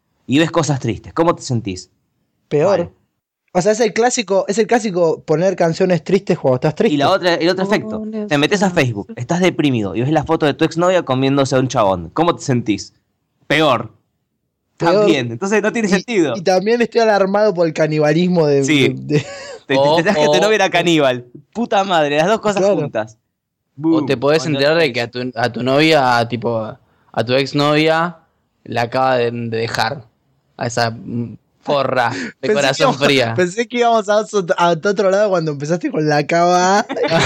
y ves cosas tristes. ¿Cómo te sentís? Peor. Mal. O sea, es el clásico, es el clásico poner canciones tristes cuando estás triste. Y la otra, el otro efecto, te metes a Facebook, estás deprimido y ves la foto de tu exnovia comiéndose a un chabón. ¿Cómo te sentís? Peor. Peor. También. Entonces no tiene Y- sentido. Y también estoy alarmado por el canibalismo de. Sí. de- de- Te O- pensás que tu o- novia era caníbal. Puta madre, las dos cosas Claro. juntas. O Boom. te podés Cuando- enterar de que a tu, a tu novia, a, tipo, a tu exnovia, la acaba de, de dejar. A esa mm, forra de Pensé corazón que íbamos- fría. Pensé que íbamos a, otro- a otro lado cuando empezaste con la cava.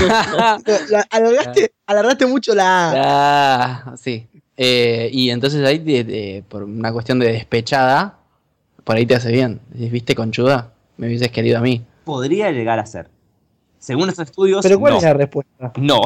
La- alargaste, alargaste mucho la A. Ah, sí. Eh, y entonces ahí, de- de- por una cuestión de despechada, por ahí te hace bien. Decís, ¿viste, conchuda? Me hubieses querido a mí. Podría llegar a ser. Según esos estudios, Pero ¿cuál no. es la respuesta? No.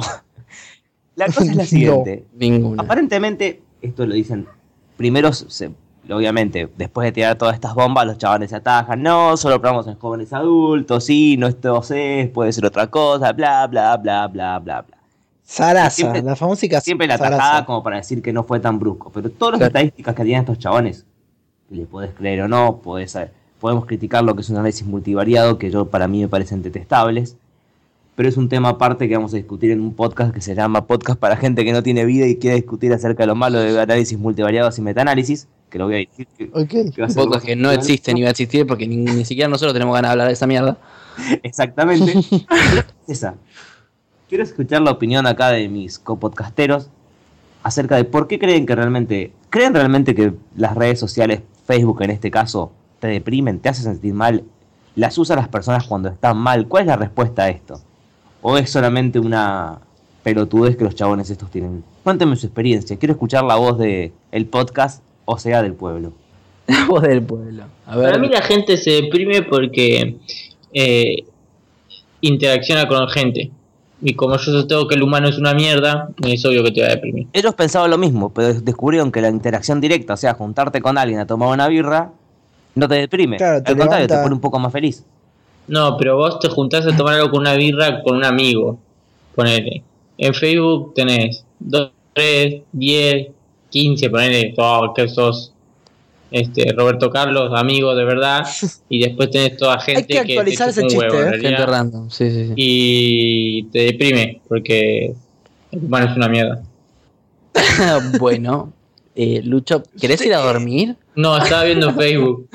La cosa es la No. siguiente. Ninguna. Aparentemente, esto lo dicen, primero, se- obviamente, después de tirar todas estas bombas, los chavales se atajan, no, solo probamos en jóvenes adultos, sí, no esto es, puede ser otra cosa, bla, bla, bla, bla, bla, bla. Sarasa, Siempre- la famosa Siempre la Sarasa. tajada como para decir que no fue tan brusco. Pero todas las Claro. estadísticas que tienen estos chabones, le podés creer o no, podés saber- podemos criticar lo que es un análisis multivariado, que yo para mí me parecen detestables. Pero es un tema aparte que vamos a discutir en un podcast que se llama Podcast para gente que no tiene vida y quiere discutir acerca de lo malo de análisis multivariados y metaanálisis, que lo voy a decir. que- Ok. que va a Un ser podcast lo- que no existe ni va a existir porque ni, ni siquiera nosotros tenemos ganas de hablar de esa mierda. Exactamente. Esa. Quiero escuchar la opinión acá de mis copodcasteros acerca de por qué creen que realmente, creen realmente que las redes sociales, Facebook en este caso, te deprimen, te hacen sentir mal, las usan las personas cuando están mal. ¿Cuál es la respuesta a esto? ¿O es solamente una pelotudez que los chabones estos tienen? Cuéntenme su experiencia. Quiero escuchar la voz de el podcast, o sea, del pueblo. La voz del pueblo. A ver. Para mí la gente se deprime porque eh, interacciona con gente. Y como yo tengo que el humano es una mierda, es obvio que te va a deprimir. Ellos pensaban lo mismo, pero descubrieron que la interacción directa, o sea, juntarte con alguien a tomar una birra, no te deprime. Claro, te Al contrario, levanta. te pone un poco más feliz. No, pero vos te juntás a tomar algo con una birra con un amigo. Ponele. En Facebook tenés dos, tres, diez, quince, ponele, oh, que sos este Roberto Carlos, amigo de verdad. Y después tenés toda gente que actualizar te chupa ese un huevo, chiste, en ¿eh? realidad. Gente random, sí, sí, sí. Y te deprime porque el humano es una mierda. Bueno, eh, Lucho, ¿querés ir a dormir? No, estaba viendo Facebook.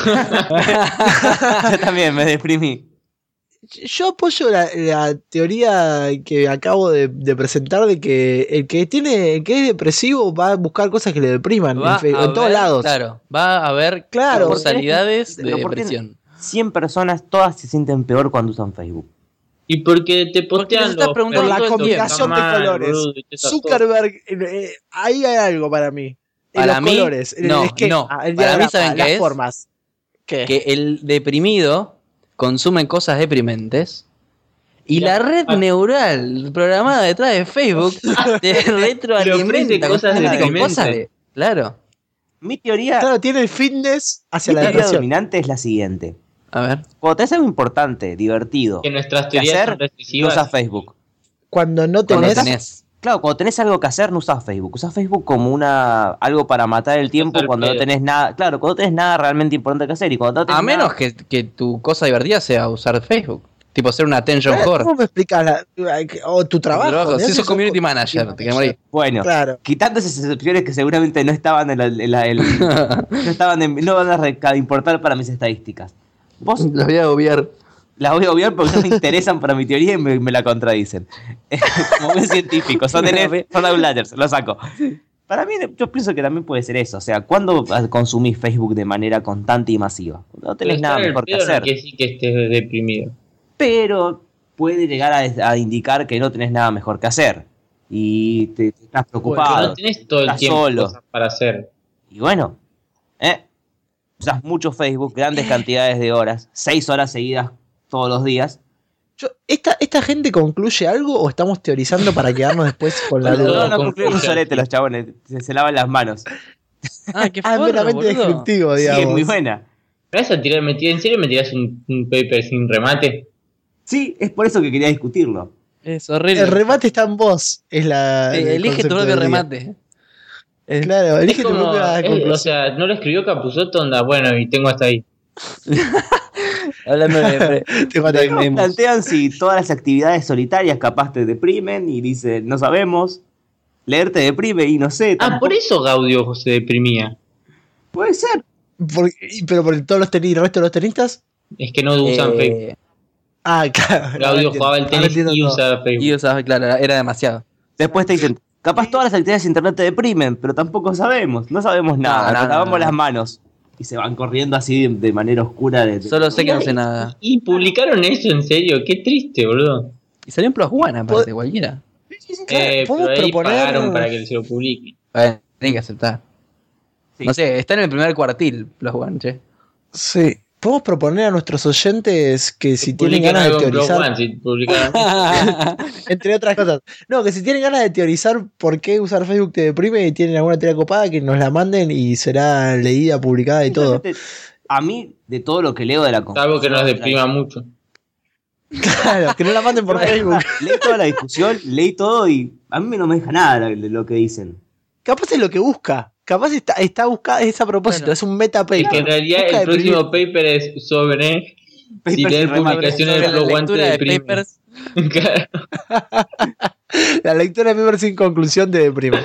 Yo también me deprimí. Yo apoyo la, la teoría que acabo de, de presentar de que el que tiene, el que es depresivo va a buscar cosas que le depriman Va en, fe- a en todos haber- lados. Claro, va a haber Claro. causalidades de Pero ¿por qué no? depresión. cien personas, todas se sienten peor cuando usan Facebook. Y porque te Porque postean les estás los preguntando Por la todo el tiempo. combinación de Está mal, colores. boludo, y todas esas Zuckerberg, eh, eh, ahí hay algo para mí. En Para los mí, colores, en no, el esquema, no. el Para mí, diagrama, ¿saben qué las es? formas. ¿Qué? Que el deprimido consume cosas deprimentes y Ya. la red Ah. neural programada detrás de Facebook te retroalimenta cosas constantemente con deprimentes. cosas de- Claro. Mi teoría, Claro, tiene el fitness hacia mi la teoría depresión. dominante es la siguiente. A ver. Cuando tenés algo importante, divertido, Que nuestras que teorías hacer, son no recesivas. usas Facebook. Cuando no Cuando tenés, tenés. Claro, cuando tenés algo que hacer, no usas Facebook. Usas Facebook como una algo para matar el tiempo Pasar cuando no pedo. tenés nada. Claro, cuando no tenés nada realmente importante que hacer. Y cuando no tenés A menos nada- que, que tu cosa divertida sea usar Facebook. Tipo ser una attention ¿cómo whore. me explicas la- o tu trabajo? trabajo, mirá si sos sos community manager, te querés morir. Bueno, Claro. quitando esas excepciones que seguramente no estaban en la, en la- en- no estaban en- no van a reca- importar para mis estadísticas. Vos Los voy a obviar. las voy a obviar porque no me interesan para mi teoría y me, me la contradicen. Como buen científico, son, N F, son outliers, lo saco. Para mí, yo pienso que también puede ser eso. O sea, ¿cuándo consumís Facebook de manera constante y masiva? Cuando no tenés Pero nada estar al mejor que pedo no hacer. quiere decir que estés deprimido. Pero puede llegar a, a indicar que no tenés nada mejor que hacer. Y te, te estás Porque preocupado. no tenés todo el estás tiempo solo. cosas para hacer. Y bueno, ¿eh? Usas mucho Facebook, grandes cantidades de horas, seis horas seguidas todos los días. Yo- ¿esta, ¿Esta gente concluye algo o estamos teorizando para quedarnos después con la No, No, duda? no, con- concluyen un solete los chabones, se, se lavan las manos. Ah, qué Ah, es forro, meramente boludo. descriptivo, Sí, digamos. es muy buena. ¿Me vas a tirar, me tir- ¿En serio me tirás un, un paper sin remate? Sí, es por eso que quería discutirlo. Es horrible. El remate está en vos, es la. Eh, el elige tu concepto propio del día. remate. Es- Claro, elige Es tu como, propia es- conclusión. o sea, no lo escribió Capusotto, onda, bueno, y tengo hasta ahí. Hablando de. Tengo hasta ahí. de- Plantean si todas las actividades solitarias capaz te deprimen y dice, no sabemos. Leer te deprime y no sé. Ah, tampoco- por eso Gaudio se deprimía. Puede ser. Por- y- pero por todos los tenis, el resto de los tenistas. Es que no usan Facebook. eh, Ah, claro. Gaudio ahora jugaba el entiendo, ahora tenis entiendo y todo. usaba Facebook. y usaba, claro, era demasiado. Después te dicen, capaz todas las actividades de internet te deprimen, pero tampoco sabemos. No sabemos nada. no, nos no, lavamos no. las manos. Y se van corriendo así de, de manera oscura. De, de- Solo sé que no sé nada. Y publicaron eso, en serio, qué triste, boludo. Y salió en Plus One, aparte, cualquiera. Eh, podemos pero ahí proponer- pagaron para que se lo publiquen. Bueno, tienen que aceptar. Sí. No sé, está en el primer cuartil Plus One, che. Sí. Podemos proponer a nuestros oyentes que si Que tienen publiquen ganas de algo en Blog teorizar, One, si publicaron entre otras cosas. No, que si tienen ganas de teorizar por qué usar Facebook te deprime y tienen alguna teoría copada, que nos la manden y será leída, publicada y todo. A mí, de todo lo que leo de la salvo que nos construcción, deprima mucho. Claro, que no la manden por Facebook. Leí toda la discusión, leí todo y a mí no me deja nada de lo que dicen. Capaz es lo que busca. Capaz está, está buscado, es a propósito, Bueno, es un meta paper. Es que en realidad Busca el deprimir. próximo paper es sobre si Papers leer y remates. publicaciones Sobre de la Flow One te lectura de deprime. papers. Claro. La lectura de paper sin conclusión te deprime.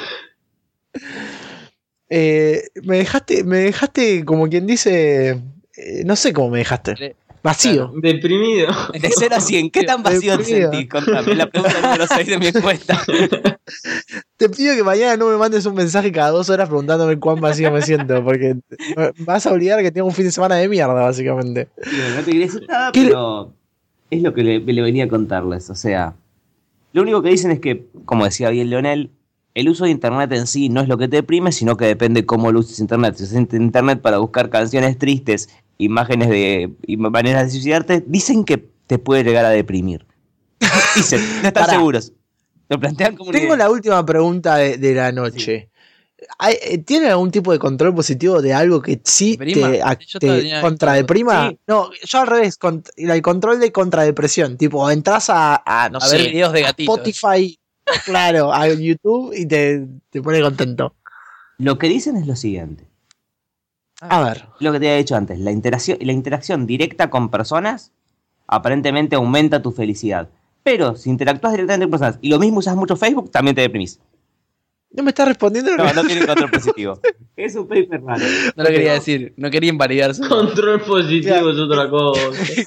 Eh, me dejaste, me dejaste como quien dice, eh, no sé cómo me dejaste. Vacío. Deprimido. De cero a cien, ¿qué tan vacío te Deprimido. sentís? Contame, la pregunta número seis de mi encuesta. Te pido que mañana no me mandes un mensaje cada dos horas preguntándome cuán vacío me siento, porque me vas a olvidar que tengo un fin de semana de mierda, básicamente. Digo, no te quería decir nada, ¿Qué le- pero es lo que le, le venía a contarles. O sea, lo único que dicen es que, como decía bien Leonel, el uso de internet en sí no es lo que te deprime, sino que depende cómo lo uses internet. Si usas internet para buscar canciones tristes, imágenes de y maneras de suicidarte, dicen que te puede llegar a deprimir. Dicen, no están Pará. seguros. Lo plantean como una Tengo idea. la última pregunta de, de la noche. Hay- eh, ¿Tiene algún tipo de control positivo de algo que sí ¿Deprima? te, a- Yo te tenía- contradeprima? Sí. No, yo al revés, cont- el control de contradepresión. Tipo, entras a, a, no A sé, ver videos de a gatitos. Spotify, claro, a YouTube y te, te pone contento. Lo que dicen es lo siguiente. A ver. Lo que te había dicho antes, la interacción, la interacción directa con personas aparentemente aumenta tu felicidad. Pero si interactúas directamente con personas y lo mismo usas mucho Facebook, también te deprimís. No me estás respondiendo lo No, que- no tiene control positivo. Es un paper raro. No lo quería decir, no quería invalidarse. Control positivo es otra cosa.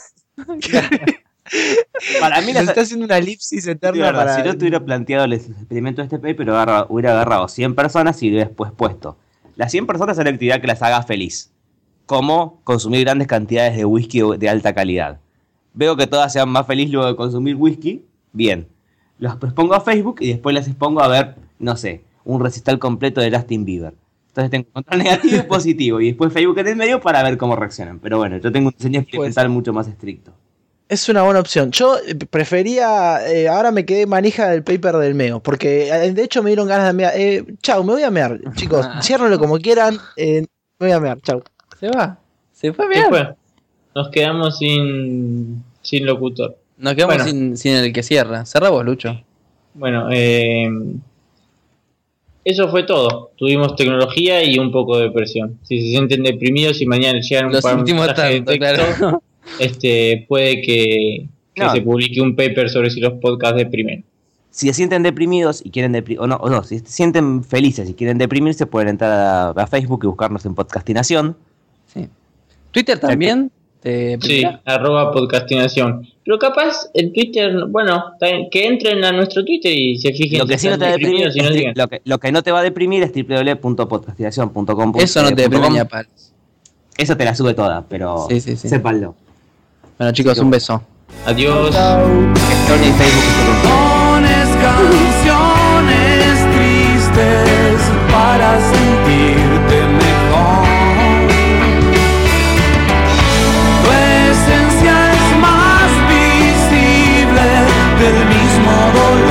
Para mí, Se la, está haciendo una elipsis de eterna verdad, para... si no tuviera planteado el experimento de este paper, agarra- hubiera agarrado cien personas y después puesto. Las cien personas son la actividad que las haga feliz. Como consumir grandes cantidades de whisky de alta calidad. Veo que todas sean más felices luego de consumir whisky. Bien. Los expongo a Facebook y después las expongo a ver, no sé, un recital completo de Justin Bieber. Entonces tengo control negativo y positivo. Y después Facebook en el medio para ver cómo reaccionan. Pero bueno, yo tengo un diseño experimental mucho más estricto. Es una buena opción. Yo eh, prefería. eh, ahora me quedé manija del paper del meo. Porque eh, de hecho me dieron ganas de mear. Eh, chau, me voy a mear. Chicos, ciérrenlo como quieran. eh, me voy a mear. Chau. Se va. Se fue ¿Qué bien. fue? Nos quedamos sin, sin locutor. Nos quedamos Bueno. sin, sin el que cierra. Cerra vos, Lucho. Bueno, eh, eso fue todo. Tuvimos tecnología y un poco de depresión. Si se sienten deprimidos y mañana llegan un Lo par de sentimos mensajes de tanto, texto, claro. este, puede que, que No. se publique un paper sobre si los podcasts deprimen. Si se sienten deprimidos y quieren depri- o no, o no, si se sienten felices y quieren deprimirse, pueden entrar a, a Facebook y buscarnos en Podcastinación. Sí. Twitter también. Te Sí, arroba podcastinación. Pero capaz el Twitter, bueno, está bien, que entren a nuestro Twitter y se fijen Lo que si sí no están te va a deprimir, deprimidos y no es tri- digan. lo, que, lo que no te va a deprimir es doble u doble u doble u punto podcastinación punto com. Eso no te deprime ni a palos. Eso te la sube toda, pero Sí, sí, sí. sépanlo. Bueno, chicos, un beso. Adiós. Sony, Facebook, Pones canciones tristes para sentirte mejor. Tu esencia es más visible del mismo dolor.